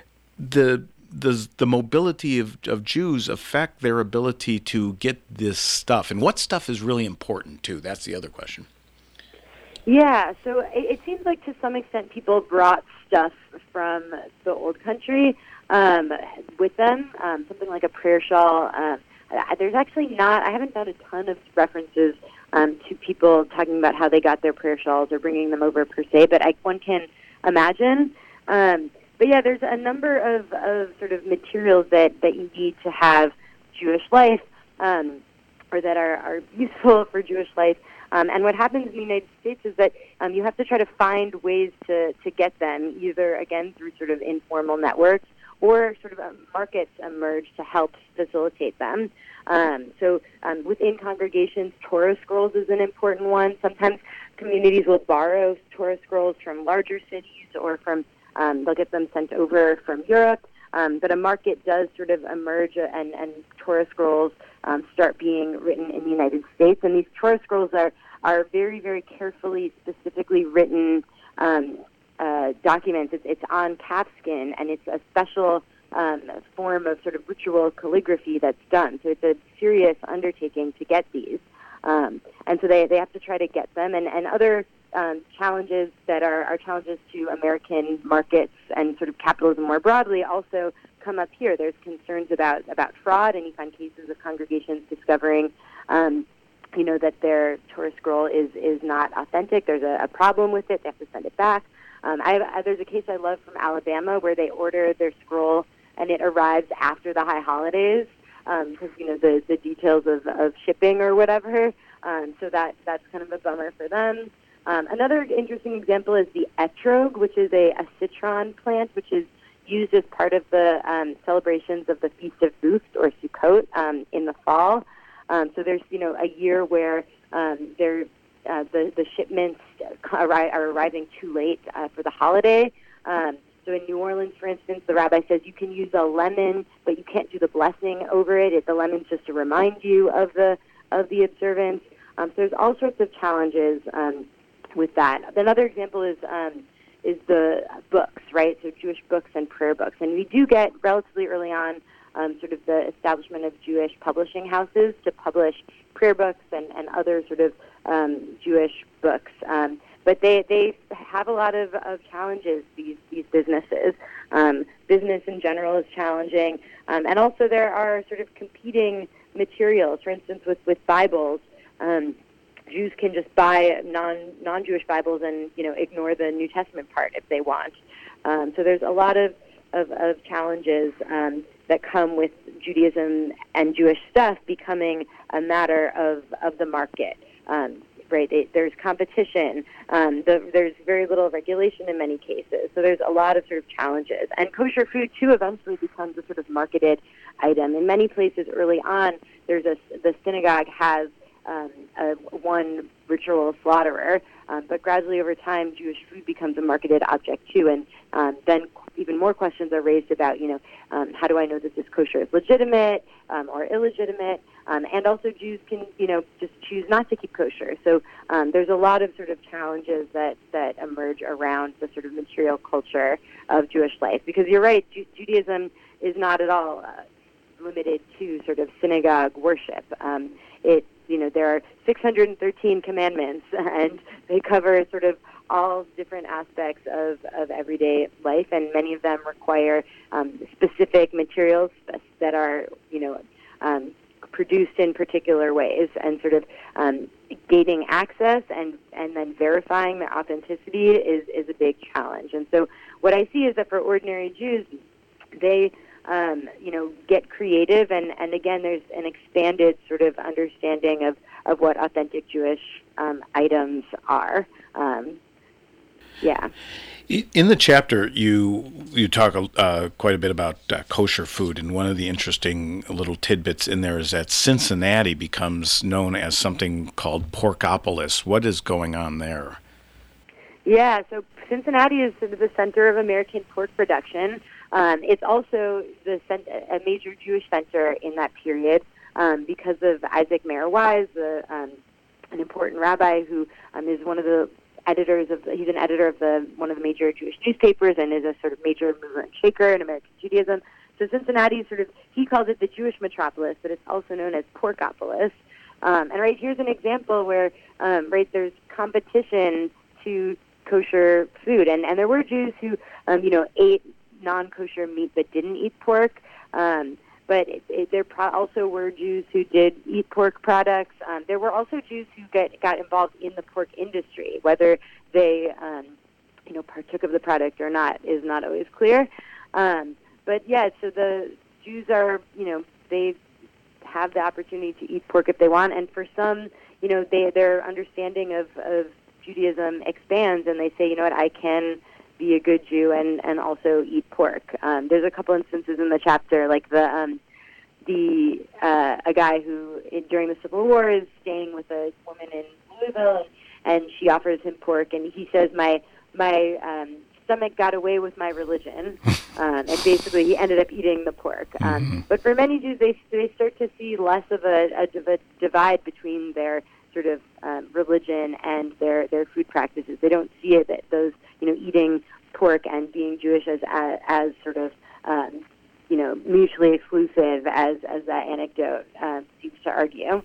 the mobility of Jews affect their ability to get this stuff? And what stuff is really important, too? That's the other question. Yeah, so it seems like to some extent people brought stuff from the old country with them, something like a prayer shawl. There's actually I haven't found a ton of references to people talking about how they got their prayer shawls or bringing them over per se, but one can imagine. But yeah, there's a number of sort of materials that you need to have Jewish life, or that are useful for Jewish life. And what happens in the United States is that you have to try to find ways to get them, either, again, through sort of informal networks or sort of markets emerge to help facilitate them. So within congregations, Torah scrolls is an important one. Sometimes communities will borrow Torah scrolls from larger cities or from they'll get them sent over from Europe. but a market does sort of emerge, and Torah scrolls start being written in the United States. And these Torah scrolls are very, very carefully, specifically written documents. It's on calfskin, and it's a special form of sort of ritual calligraphy that's done. So it's a serious undertaking to get these. And so they have to try to get them. And other challenges that are challenges to American markets and sort of capitalism more broadly also come up here. There's concerns about fraud, and you find cases of congregations discovering that their Torah scroll is not authentic. There's a problem with it. They have to send it back. There's a case I love from Alabama where they order their scroll and it arrives after the high holidays because, the details of shipping or whatever. So that's kind of a bummer for them. Another interesting example is the etrog, which is a citron plant, which is used as part of the celebrations of the Feast of Booths or Sukkot in the fall. So there's, a year where the shipments are arriving too late for the holiday. So in New Orleans, for instance, the rabbi says you can use a lemon, but you can't do the blessing over it. The lemon's just to remind you of the observance. So there's all sorts of challenges with that. Another example is the books, right? So Jewish books and prayer books. And we do get relatively early on sort of the establishment of Jewish publishing houses to publish prayer books and other sort of Jewish books. But they have a lot of challenges, these businesses. Business in general is challenging. And also there are sort of competing materials. For instance, with Bibles, Jews can just buy non-Jewish Bibles and, ignore the New Testament part if they want. So there's a lot of challenges that come with Judaism and Jewish stuff becoming a matter of the market. Right? There's competition. There's very little regulation in many cases. So there's a lot of sort of challenges. And kosher food, too, eventually becomes a sort of marketed item. In many places early on, the synagogue has one ritual slaughterer, but gradually over time, Jewish food becomes a marketed object, too. And then even more questions are raised about, how do I know that this kosher is legitimate or illegitimate? And also Jews can, just choose not to keep kosher. So there's a lot of sort of challenges that emerge around the sort of material culture of Jewish life. Because you're right, Judaism is not at all limited to sort of synagogue worship. There are 613 commandments, and they cover sort of all different aspects of everyday life, and many of them require specific materials that are, produced in particular ways, and sort of gating access and then verifying their authenticity is a big challenge. And so what I see is that for ordinary Jews, they get creative, and again, there's an expanded sort of understanding of what authentic Jewish items are. Yeah. In the chapter, you talk quite a bit about kosher food, and one of the interesting little tidbits in there is that Cincinnati becomes known as something called Porkopolis. What is going on there? Yeah, so Cincinnati is sort of the center of American pork production. It's also a major Jewish center in that period because of Isaac Mayer Wise, an important rabbi who is one of the editors he's an editor of one of the major Jewish newspapers and is a sort of major mover and shaker in American Judaism. So Cincinnati is he calls it the Jewish metropolis, but it's also known as Porkopolis. And right here's an example where there's competition to kosher food, and there were Jews who ate non-kosher meat but didn't eat pork. But there also were Jews who did eat pork products. There were also Jews who got involved in the pork industry. Whether they, partook of the product or not is not always clear. But yeah, so the Jews are, they have the opportunity to eat pork if they want, and for some, their understanding of Judaism expands, and they say, I can be a good Jew and also eat pork. There's a couple instances in the chapter, like a guy who during the Civil War is staying with a woman in Louisville, and she offers him pork, and he says, my stomach got away with my religion, and basically he ended up eating the pork. But for many Jews, they start to see less of a divide between their sort of religion and their food practices. They don't see it that those eating pork and being Jewish as sort of mutually exclusive as that anecdote seems to argue.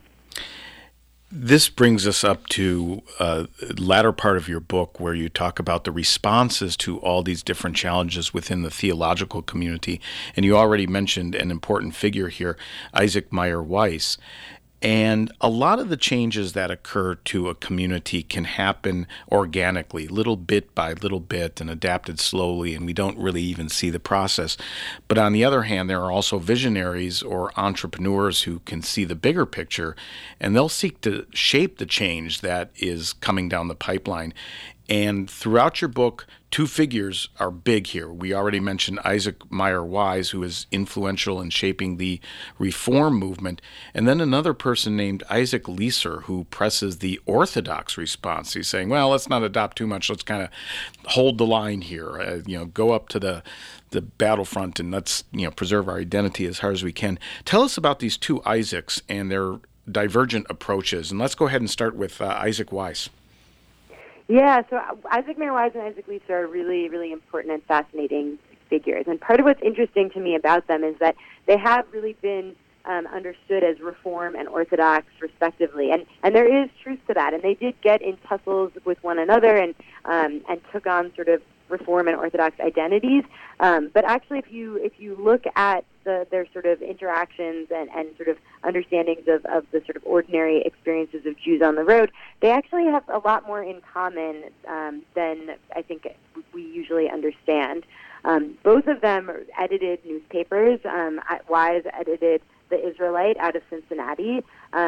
This brings us up to the latter part of your book where you talk about the responses to all these different challenges within the theological community. And you already mentioned an important figure here, Isaac Meyer Weiss. And a lot of the changes that occur to a community can happen organically, little bit by little bit, and adapted slowly, and we don't really even see the process. But on the other hand, there are also visionaries or entrepreneurs who can see the bigger picture, and they'll seek to shape the change that is coming down the pipeline. And throughout your book, two figures are big here. We already mentioned Isaac Meyer Weiss, who is influential in shaping the reform movement, and then another person named Isaac Leeser, who presses the orthodox response. He's saying, well, let's not adopt too much. Let's kind of hold the line here, go up to the battlefront and let's preserve our identity as hard as we can. Tell us about these two Isaacs and their divergent approaches. And let's go ahead and start with Isaac Weiss. Yeah, so Isaac Meyer Weiss and Isaac Leeser are really, really important and fascinating figures. And part of what's interesting to me about them is that they have really been understood as Reform and Orthodox, respectively. And there is truth to that. And they did get in tussles with one another and took on sort of Reform and Orthodox identities. But actually, if you look at their sort of interactions and sort of understandings of the sort of ordinary experiences of Jews on the road, they actually have a lot more in common than I think we usually understand. Both of them edited newspapers. Weiss edited The Israelite out of Cincinnati.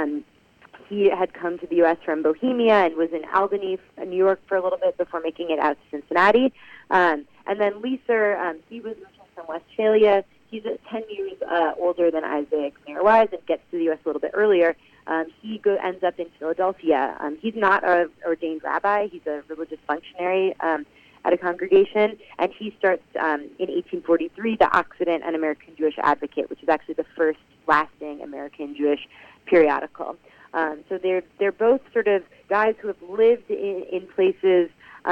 He had come to the U.S. from Bohemia and was in Albany, New York, for a little bit before making it out to Cincinnati. And then Leeser, he was from Westphalia. He's 10 years older than Isaac Meyer Weiss and gets to the U.S. a little bit earlier. He ends up in Philadelphia. He's not an ordained rabbi. He's a religious functionary at a congregation, and he starts in 1843 the Occident, an American Jewish Advocate, which is actually the first lasting American Jewish periodical. So they're both sort of guys who have lived in places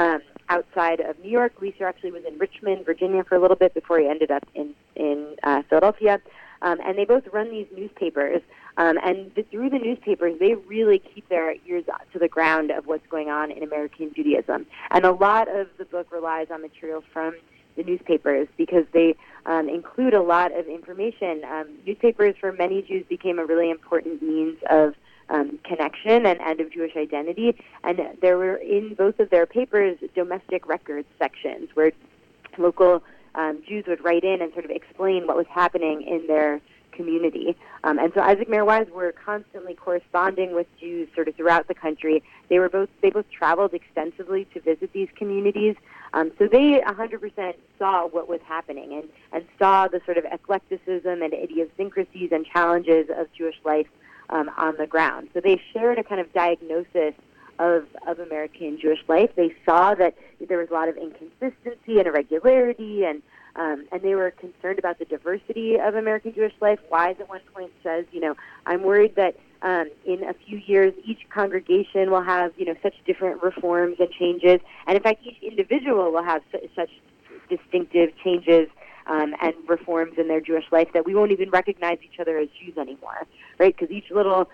outside of New York. Leeser actually was in Richmond, Virginia for a little bit before he ended up in Philadelphia. And they both run these newspapers. And through the newspapers, they really keep their ears to the ground of what's going on in American Judaism. And a lot of the book relies on material from the newspapers because they include a lot of information. Newspapers for many Jews became a really important means of connection and of Jewish identity. And there were in both of their papers domestic records sections where local Jews would write in and sort of explain what was happening in their community. And so Isaac Meyer Weiss were constantly corresponding with Jews sort of throughout the country. They both traveled extensively to visit these communities. So they 100% saw what was happening and saw the sort of eclecticism and idiosyncrasies and challenges of Jewish life on the ground. So they shared a kind of diagnosis of American Jewish life. They saw that there was a lot of inconsistency and irregularity, and they were concerned about the diversity of American Jewish life. Weiss at one point says, I'm worried that in a few years each congregation will have, such different reforms and changes, and in fact each individual will have such distinctive changes and reforms in their Jewish life that we won't even recognize each other as Jews anymore, right? Because each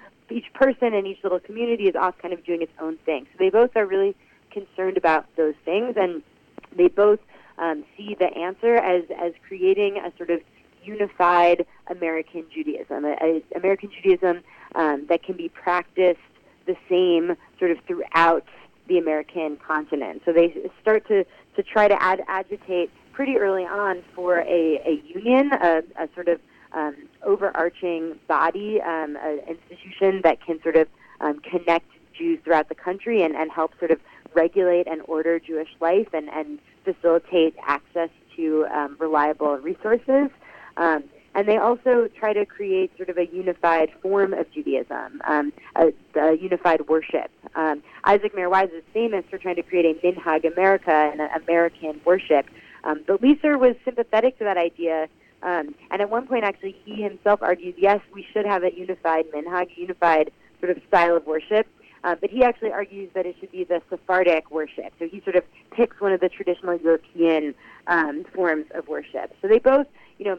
person and each little community is off kind of doing its own thing. So they both are really concerned about those things, and they both see the answer as creating a sort of unified American Judaism, American Judaism that can be practiced the same sort of throughout the American continent. So they start to try to agitate pretty early on for a union, a sort of overarching body, an institution that can sort of connect Jews throughout the country and help sort of regulate and order Jewish life and facilitate access to reliable resources. And And they also try to create sort of a unified form of Judaism, a unified worship. Isaac Mayer Wise is famous for trying to create a Minhag America, an American worship. But Leeser was sympathetic to that idea. And at one point, actually, he himself argued, yes, we should have a unified minhag, unified sort of style of worship. But he actually argues that it should be the Sephardic worship. So he sort of picks one of the traditional European forms of worship. So they both,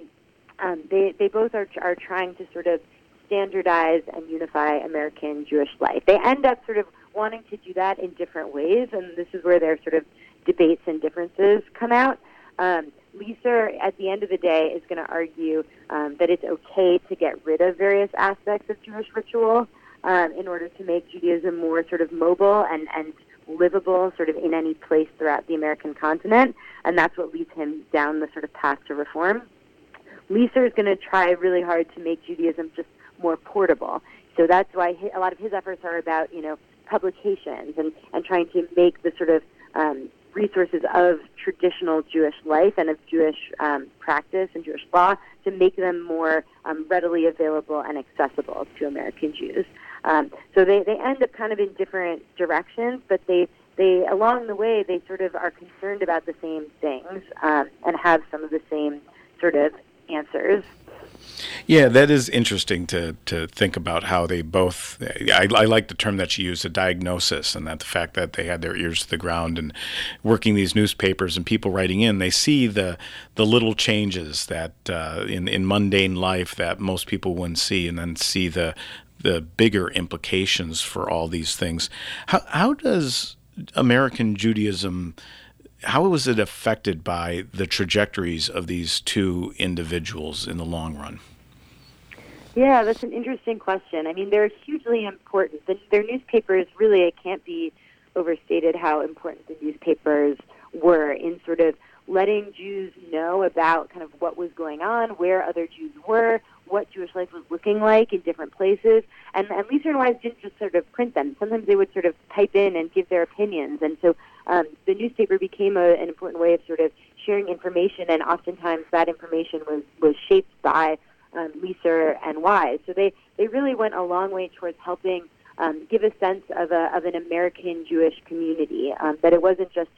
they both are trying to sort of standardize and unify American Jewish life. They end up sort of wanting to do that in different ways, and this is where their sort of debates and differences come out. Leeser, at the end of the day, is going to argue that it's okay to get rid of various aspects of Jewish ritual in order to make Judaism more sort of mobile and livable sort of in any place throughout the American continent, and that's what leads him down the sort of path to reform. Leeser is going to try really hard to make Judaism just more portable. So that's why a lot of his efforts are about, publications and trying to make the sort of resources of traditional Jewish life and of Jewish practice and Jewish law to make them more readily available and accessible to American Jews. So they end up kind of in different directions, but they along the way, they sort of are concerned about the same things and have some of the same sort of answers. Yeah, that is interesting to think about how they both, I like the term that you used, a diagnosis, and that the fact that they had their ears to the ground and working these newspapers and people writing in, they see the little changes that in mundane life that most people wouldn't see, and then see the bigger implications for all these things. How does American Judaism, how was it affected by the trajectories of these two individuals in the long run? Yeah, that's an interesting question. I mean, they're hugely important. Their newspapers, really, it can't be overstated how important the newspapers were in sort of letting Jews know about kind of what was going on, where other Jews were, what Jewish life was looking like in different places. And Leeser and Wise didn't just sort of print them. Sometimes they would sort of type in and give their opinions. And so the newspaper became an important way of sort of sharing information, and oftentimes that information was shaped by Leeser and Wise. So they really went a long way towards helping give a sense of an American Jewish community, that it wasn't just,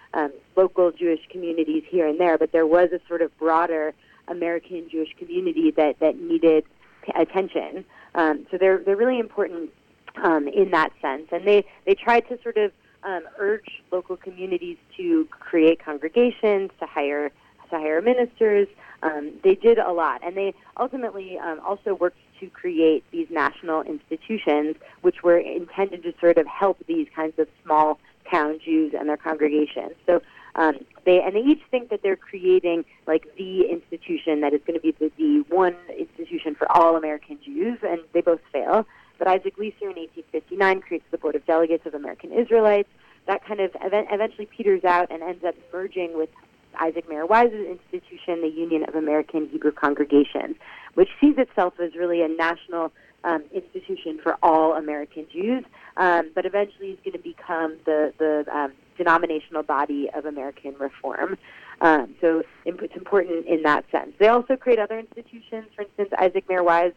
local Jewish communities here and there, but there was a sort of broader American Jewish community that needed attention. So they're really important in that sense. And they tried to sort of urge local communities to create congregations, to hire ministers. They did a lot. And they ultimately also worked to create these national institutions, which were intended to sort of help these kinds of small town Jews and their congregations. So they each think that they're creating like the institution that is going to be the one institution for all American Jews, and they both fail. But Isaac Leeser in 1859 creates the Board of Delegates of American Israelites. That kind of eventually peters out and ends up merging with Isaac Mayer Wise's institution, the Union of American Hebrew Congregations, which sees itself as really a national institution for all American Jews, but eventually is going to become the denominational body of American Reform. So it's important in that sense. They also create other institutions. For instance, Isaac Mayer Wise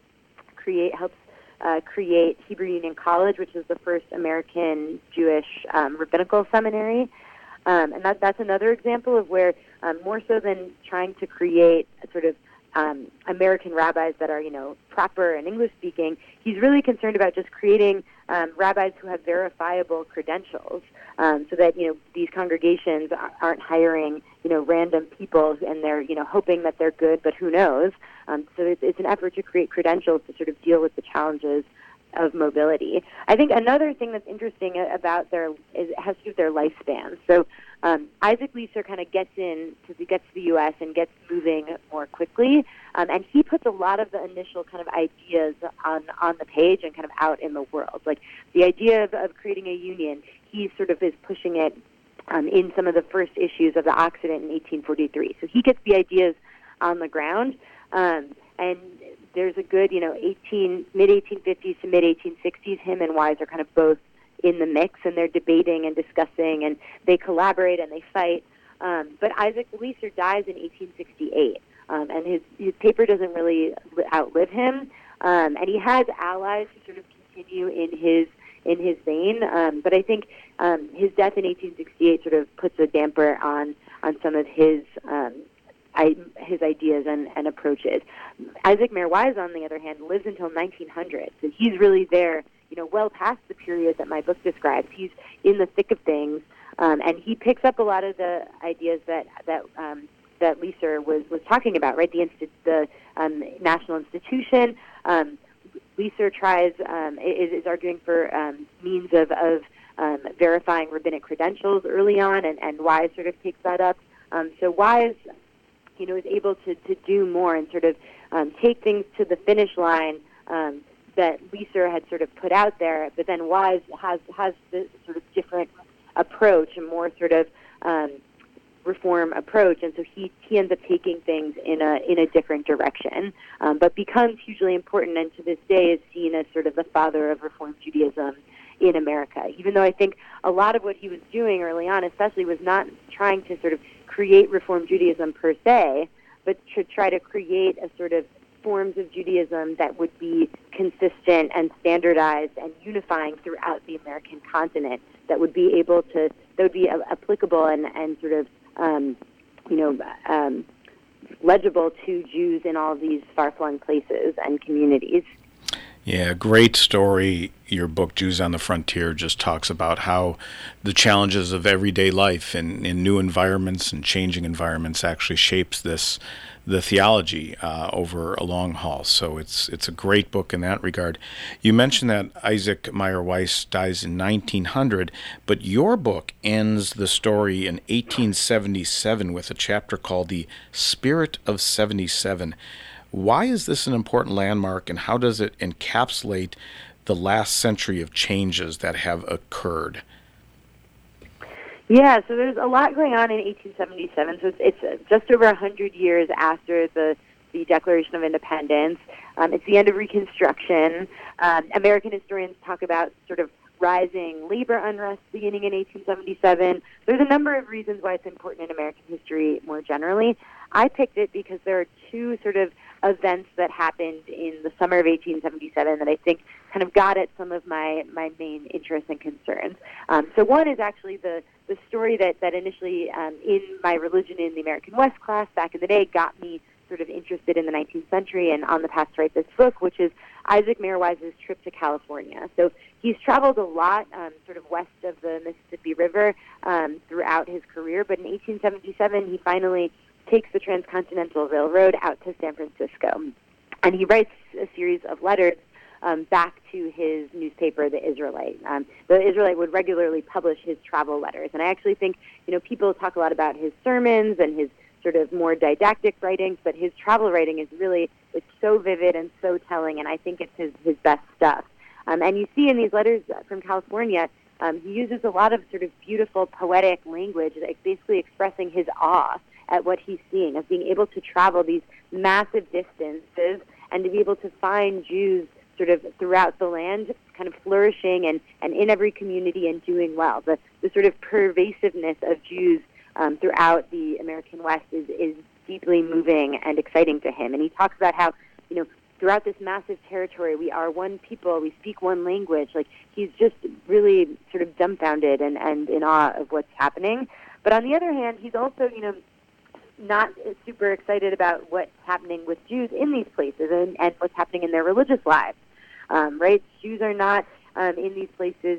helps create Hebrew Union College, which is the first American Jewish rabbinical seminary. And that's another example of where, more so than trying to create a sort of American rabbis that are, proper and English-speaking, he's really concerned about just creating rabbis who have verifiable credentials, so that, these congregations aren't hiring, random people and they're, hoping that they're good, but who knows. So it's an effort to create credentials to sort of deal with the challenges of mobility. I think another thing that's interesting about has to do with their lifespan. So Isaac Leeser kind of gets to the U.S. and gets moving more quickly, and he puts a lot of the initial kind of ideas on the page and kind of out in the world. Like the idea of creating a union, he sort of is pushing it in some of the first issues of the Occident in 1843. So he gets the ideas on the ground, and there's a good, mid-1850s to mid-1860s, him and Wise are kind of both in the mix, and they're debating and discussing, and they collaborate and they fight. But Isaac Leeser dies in 1868. and his paper doesn't really outlive him, and he has allies who sort of continue in his vein. But I think his death in 1868 sort of puts a damper on some of his ideas and approaches. Isaac Mayer Wise, on the other hand, lives until 1900, so he's really there, well past the period that my book describes. He's in the thick of things, and he picks up a lot of the ideas that Leeser was talking about, right? The national institution. Leeser is arguing for means of verifying rabbinic credentials early on, and Wise sort of takes that up. So Wise, is able to do more and sort of take things to the finish line that Leeser had sort of put out there, but then Wise has this sort of different approach, a more sort of reform approach, and so he ends up taking things in a different direction, but becomes hugely important, and to this day is seen as sort of the father of Reform Judaism in America. Even though I think a lot of what he was doing early on, especially, was not trying to sort of create Reform Judaism per se, but to try to create a sort of forms of Judaism that would be consistent and standardized and unifying throughout the American continent, that would be applicable and sort of legible to Jews in all these far-flung places and communities. Yeah, great story. Your book, Jews on the Frontier, just talks about how the challenges of everyday life in new environments and changing environments actually shapes the theology over a long haul. So it's a great book in that regard. You mentioned that Isaac Mayer Wise dies in 1900, but your book ends the story in 1877 with a chapter called The Spirit of 77. Why is this an important landmark, and how does it encapsulate the last century of changes that have occurred? Yeah, so there's a lot going on in 1877. So it's just over 100 years after the Declaration of Independence. It's the end of Reconstruction. American historians talk about sort of rising labor unrest beginning in 1877. There's a number of reasons why it's important in American history more generally. I picked it because there are two sort of events that happened in the summer of 1877 that I think kind of got at some of my main interests and concerns. So one is actually the story that initially in my Religion in the American West class back in the day got me sort of interested in the 19th century and on the path to write this book, which is Isaac Mayer Wise's trip to California. So he's traveled a lot sort of west of the Mississippi River throughout his career, but in 1877 he finally takes the Transcontinental Railroad out to San Francisco. And he writes a series of letters back to his newspaper, The Israelite. The Israelite would regularly publish his travel letters. And I actually think, people talk a lot about his sermons and his sort of more didactic writings, but his travel writing is really, it's so vivid and so telling, and I think it's his best stuff. And you see in these letters from California, he uses a lot of sort of beautiful poetic language, like basically expressing his awe at what he's seeing, of being able to travel these massive distances and to be able to find Jews sort of throughout the land kind of flourishing and in every community and doing well. The sort of pervasiveness of Jews throughout the American West is deeply moving and exciting to him. And he talks about how, throughout this massive territory, we are one people, we speak one language. Like, he's just really sort of dumbfounded and in awe of what's happening. But on the other hand, he's also, not super excited about what's happening with Jews in these places and what's happening in their religious lives, right? Jews are not in these places,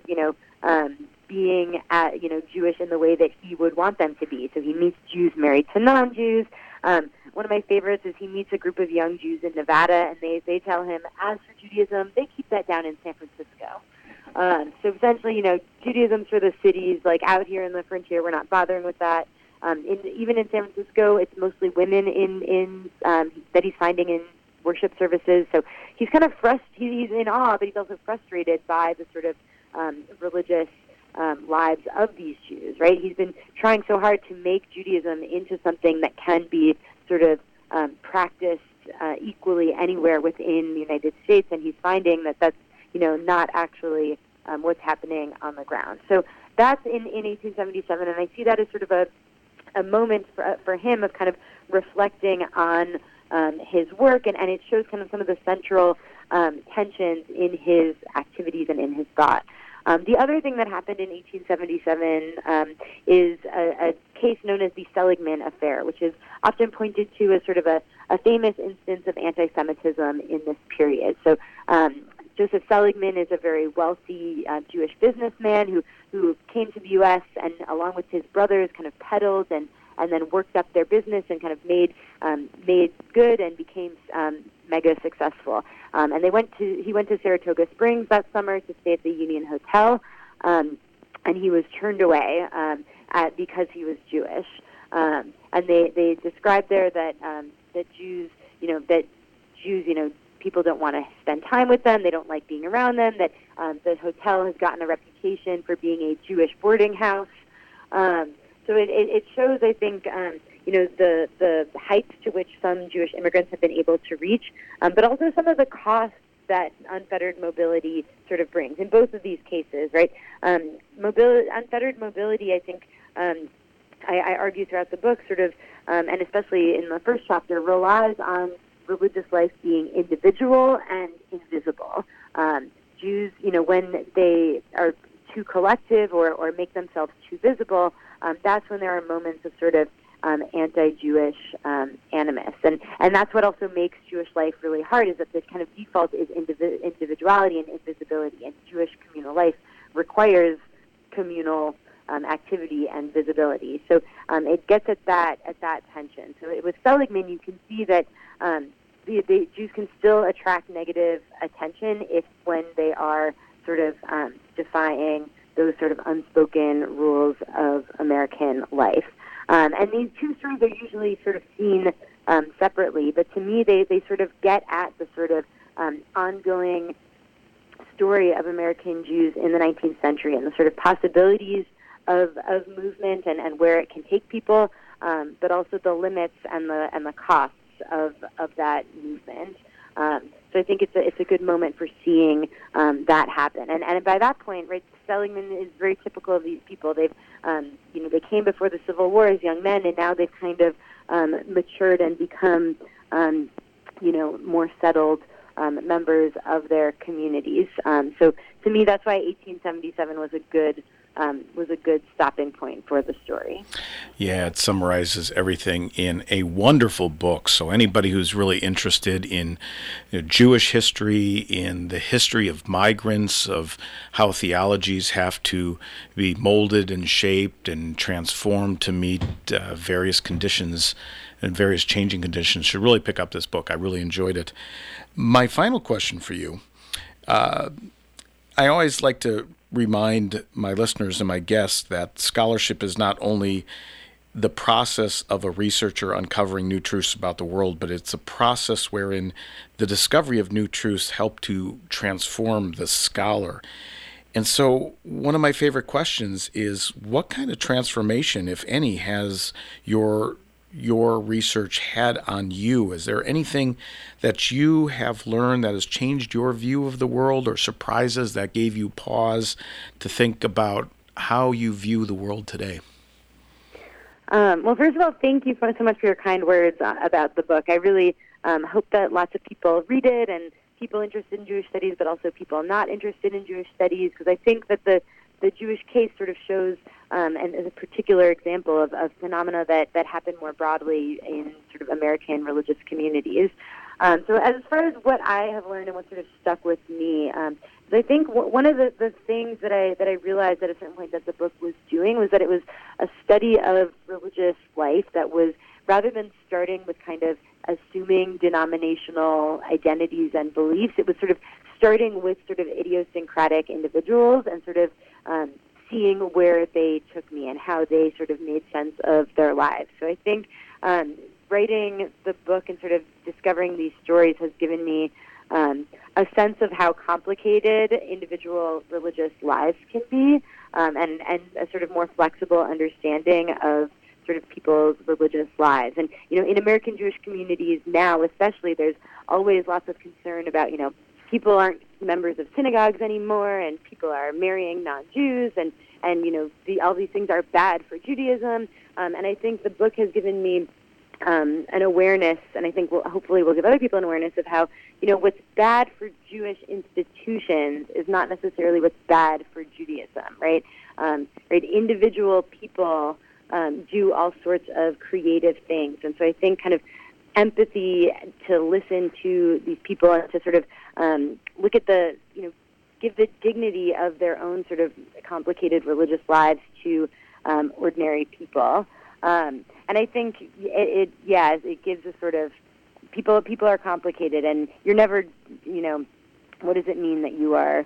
being, Jewish in the way that he would want them to be. So he meets Jews married to non-Jews. One of my favorites is he meets a group of young Jews in Nevada, and they tell him, as for Judaism, they keep that down in San Francisco. So essentially, Judaism's for the cities, like out here in the frontier, we're not bothering with that. Even in San Francisco, it's mostly women in that he's finding in worship services. So he's kind of he's in awe, but he's also frustrated by the sort of religious lives of these Jews, right? He's been trying so hard to make Judaism into something that can be sort of practiced equally anywhere within the United States, and he's finding that that's, not actually what's happening on the ground. So that's in 1877, and I see that as sort of a a moment for him of kind of reflecting on his work, and it shows kind of some of the central tensions in his activities and in his thought. The other thing that happened in 1877 is a case known as the Seligman Affair, which is often pointed to as sort of a famous instance of anti-Semitism in this period. So Joseph Seligman is a very wealthy Jewish businessman who came to the U.S. and, along with his brothers, kind of peddled and then worked up their business and kind of made good and became mega successful. And he went to Saratoga Springs that summer to stay at the Union Hotel, and he was turned away because he was Jewish. And they described there that Jews, people don't want to spend time with them. They don't like being around them. That the hotel has gotten a reputation for being a Jewish boarding house. So it shows, I think, the heights to which some Jewish immigrants have been able to reach, but also some of the costs that unfettered mobility sort of brings in both of these cases, right? Unfettered mobility, I think, I argue throughout the book, sort of, and especially in the first chapter, relies on religious life being individual and invisible. Jews, when they are too collective or make themselves too visible, that's when there are moments of sort of anti-Jewish animus. And that's what also makes Jewish life really hard, is that the kind of default is individuality and invisibility, and Jewish communal life requires communal activity and visibility. So it gets at that tension. So with Seligman, you can see that the Jews can still attract negative attention when they are sort of defying those sort of unspoken rules of American life. And these two stories are usually sort of seen separately, but to me they sort of get at the sort of ongoing story of American Jews in the 19th century and the sort of possibilities of movement and where it can take people, but also the limits and the costs of that movement. So I think it's a good moment for seeing that happen. And by that point, right, Seligman is very typical of these people. They've they came before the Civil War as young men, and now they've kind of matured and become more settled members of their communities. So to me, that's why 1877 was a good stopping point for the story. Yeah, it summarizes everything in a wonderful book. So anybody who's really interested in Jewish history, in the history of migrants, of how theologies have to be molded and shaped and transformed to meet various conditions and various changing conditions, should really pick up this book. I really enjoyed it. My final question for you, I always like to remind my listeners and my guests that scholarship is not only the process of a researcher uncovering new truths about the world, but it's a process wherein the discovery of new truths help to transform the scholar. And so one of my favorite questions is, what kind of transformation, if any, has your research had on you? Is there anything that you have learned that has changed your view of the world, or surprises that gave you pause to think about how you view the world today? Well, first of all, thank you so much for your kind words about the book. I really hope that lots of people read it, and people interested in Jewish studies, but also people not interested in Jewish studies, because I think that the Jewish case sort of shows and is a particular example of phenomena that happen more broadly in sort of American religious communities. So as far as what I have learned and what sort of stuck with me, I think one of the things that I realized at a certain point that the book was doing was that it was a study of religious life that was, rather than starting with kind of assuming denominational identities and beliefs, it was sort of starting with sort of idiosyncratic individuals and sort of seeing where they took me and how they sort of made sense of their lives. So I think writing the book and sort of discovering these stories has given me a sense of how complicated individual religious lives can be, and a sort of more flexible understanding of sort of people's religious lives. And, in American Jewish communities now especially, there's always lots of concern about, people aren't members of synagogues anymore, and people are marrying non-Jews, and all these things are bad for Judaism. And I think the book has given me an awareness, and I think hopefully we'll give other people an awareness of how, what's bad for Jewish institutions is not necessarily what's bad for Judaism, right? Individual people do all sorts of creative things. And so I think kind of empathy to listen to these people and to sort of look at give the dignity of their own sort of complicated religious lives to ordinary people. And I think it gives a sort of people are complicated, and you're never, what does it mean that you are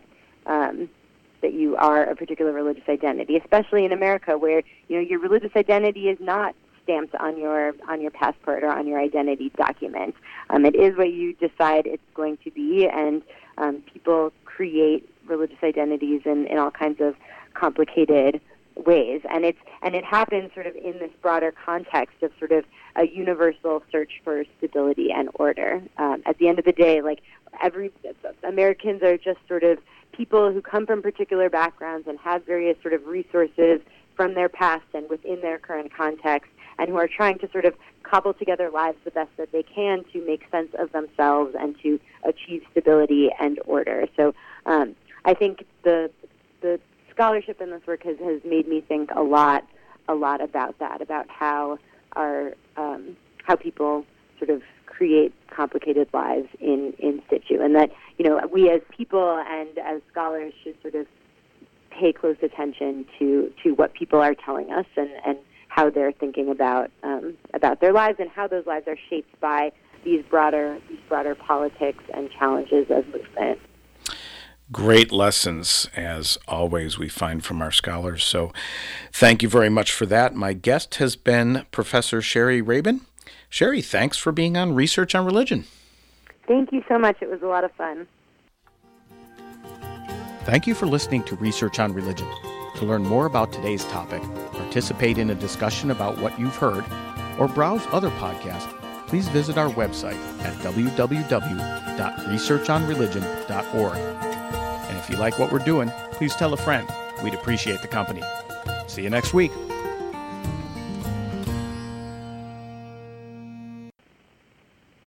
a particular religious identity, especially in America, where your religious identity is not stamped on your passport or on your identity document. It is what you decide it's going to be, and people create religious identities in all kinds of complicated ways, and it happens sort of in this broader context of sort of a universal search for stability and order. At the end of the day, Americans are just sort of people who come from particular backgrounds and have various sort of resources from their past and within their current context, and who are trying to sort of cobble together lives the best that they can to make sense of themselves and to achieve stability and order. So I think the scholarship in this work has made me think a lot about that, about how how people sort of create complicated lives in situ, and that we as people and as scholars should sort of pay close attention to what people are telling us and how they're thinking about their lives and how those lives are shaped by these broader politics and challenges of movement. Great lessons, as always, we find from our scholars. So thank you very much for that. My guest has been Professor Sherry Rabin. Sherry, thanks for being on Research on Religion. Thank you so much. It was a lot of fun. Thank you for listening to Research on Religion. To learn more about today's topic, participate in a discussion about what you've heard, or browse other podcasts, please visit our website at www.researchonreligion.org. And if you like what we're doing, please tell a friend. We'd appreciate the company. See you next week.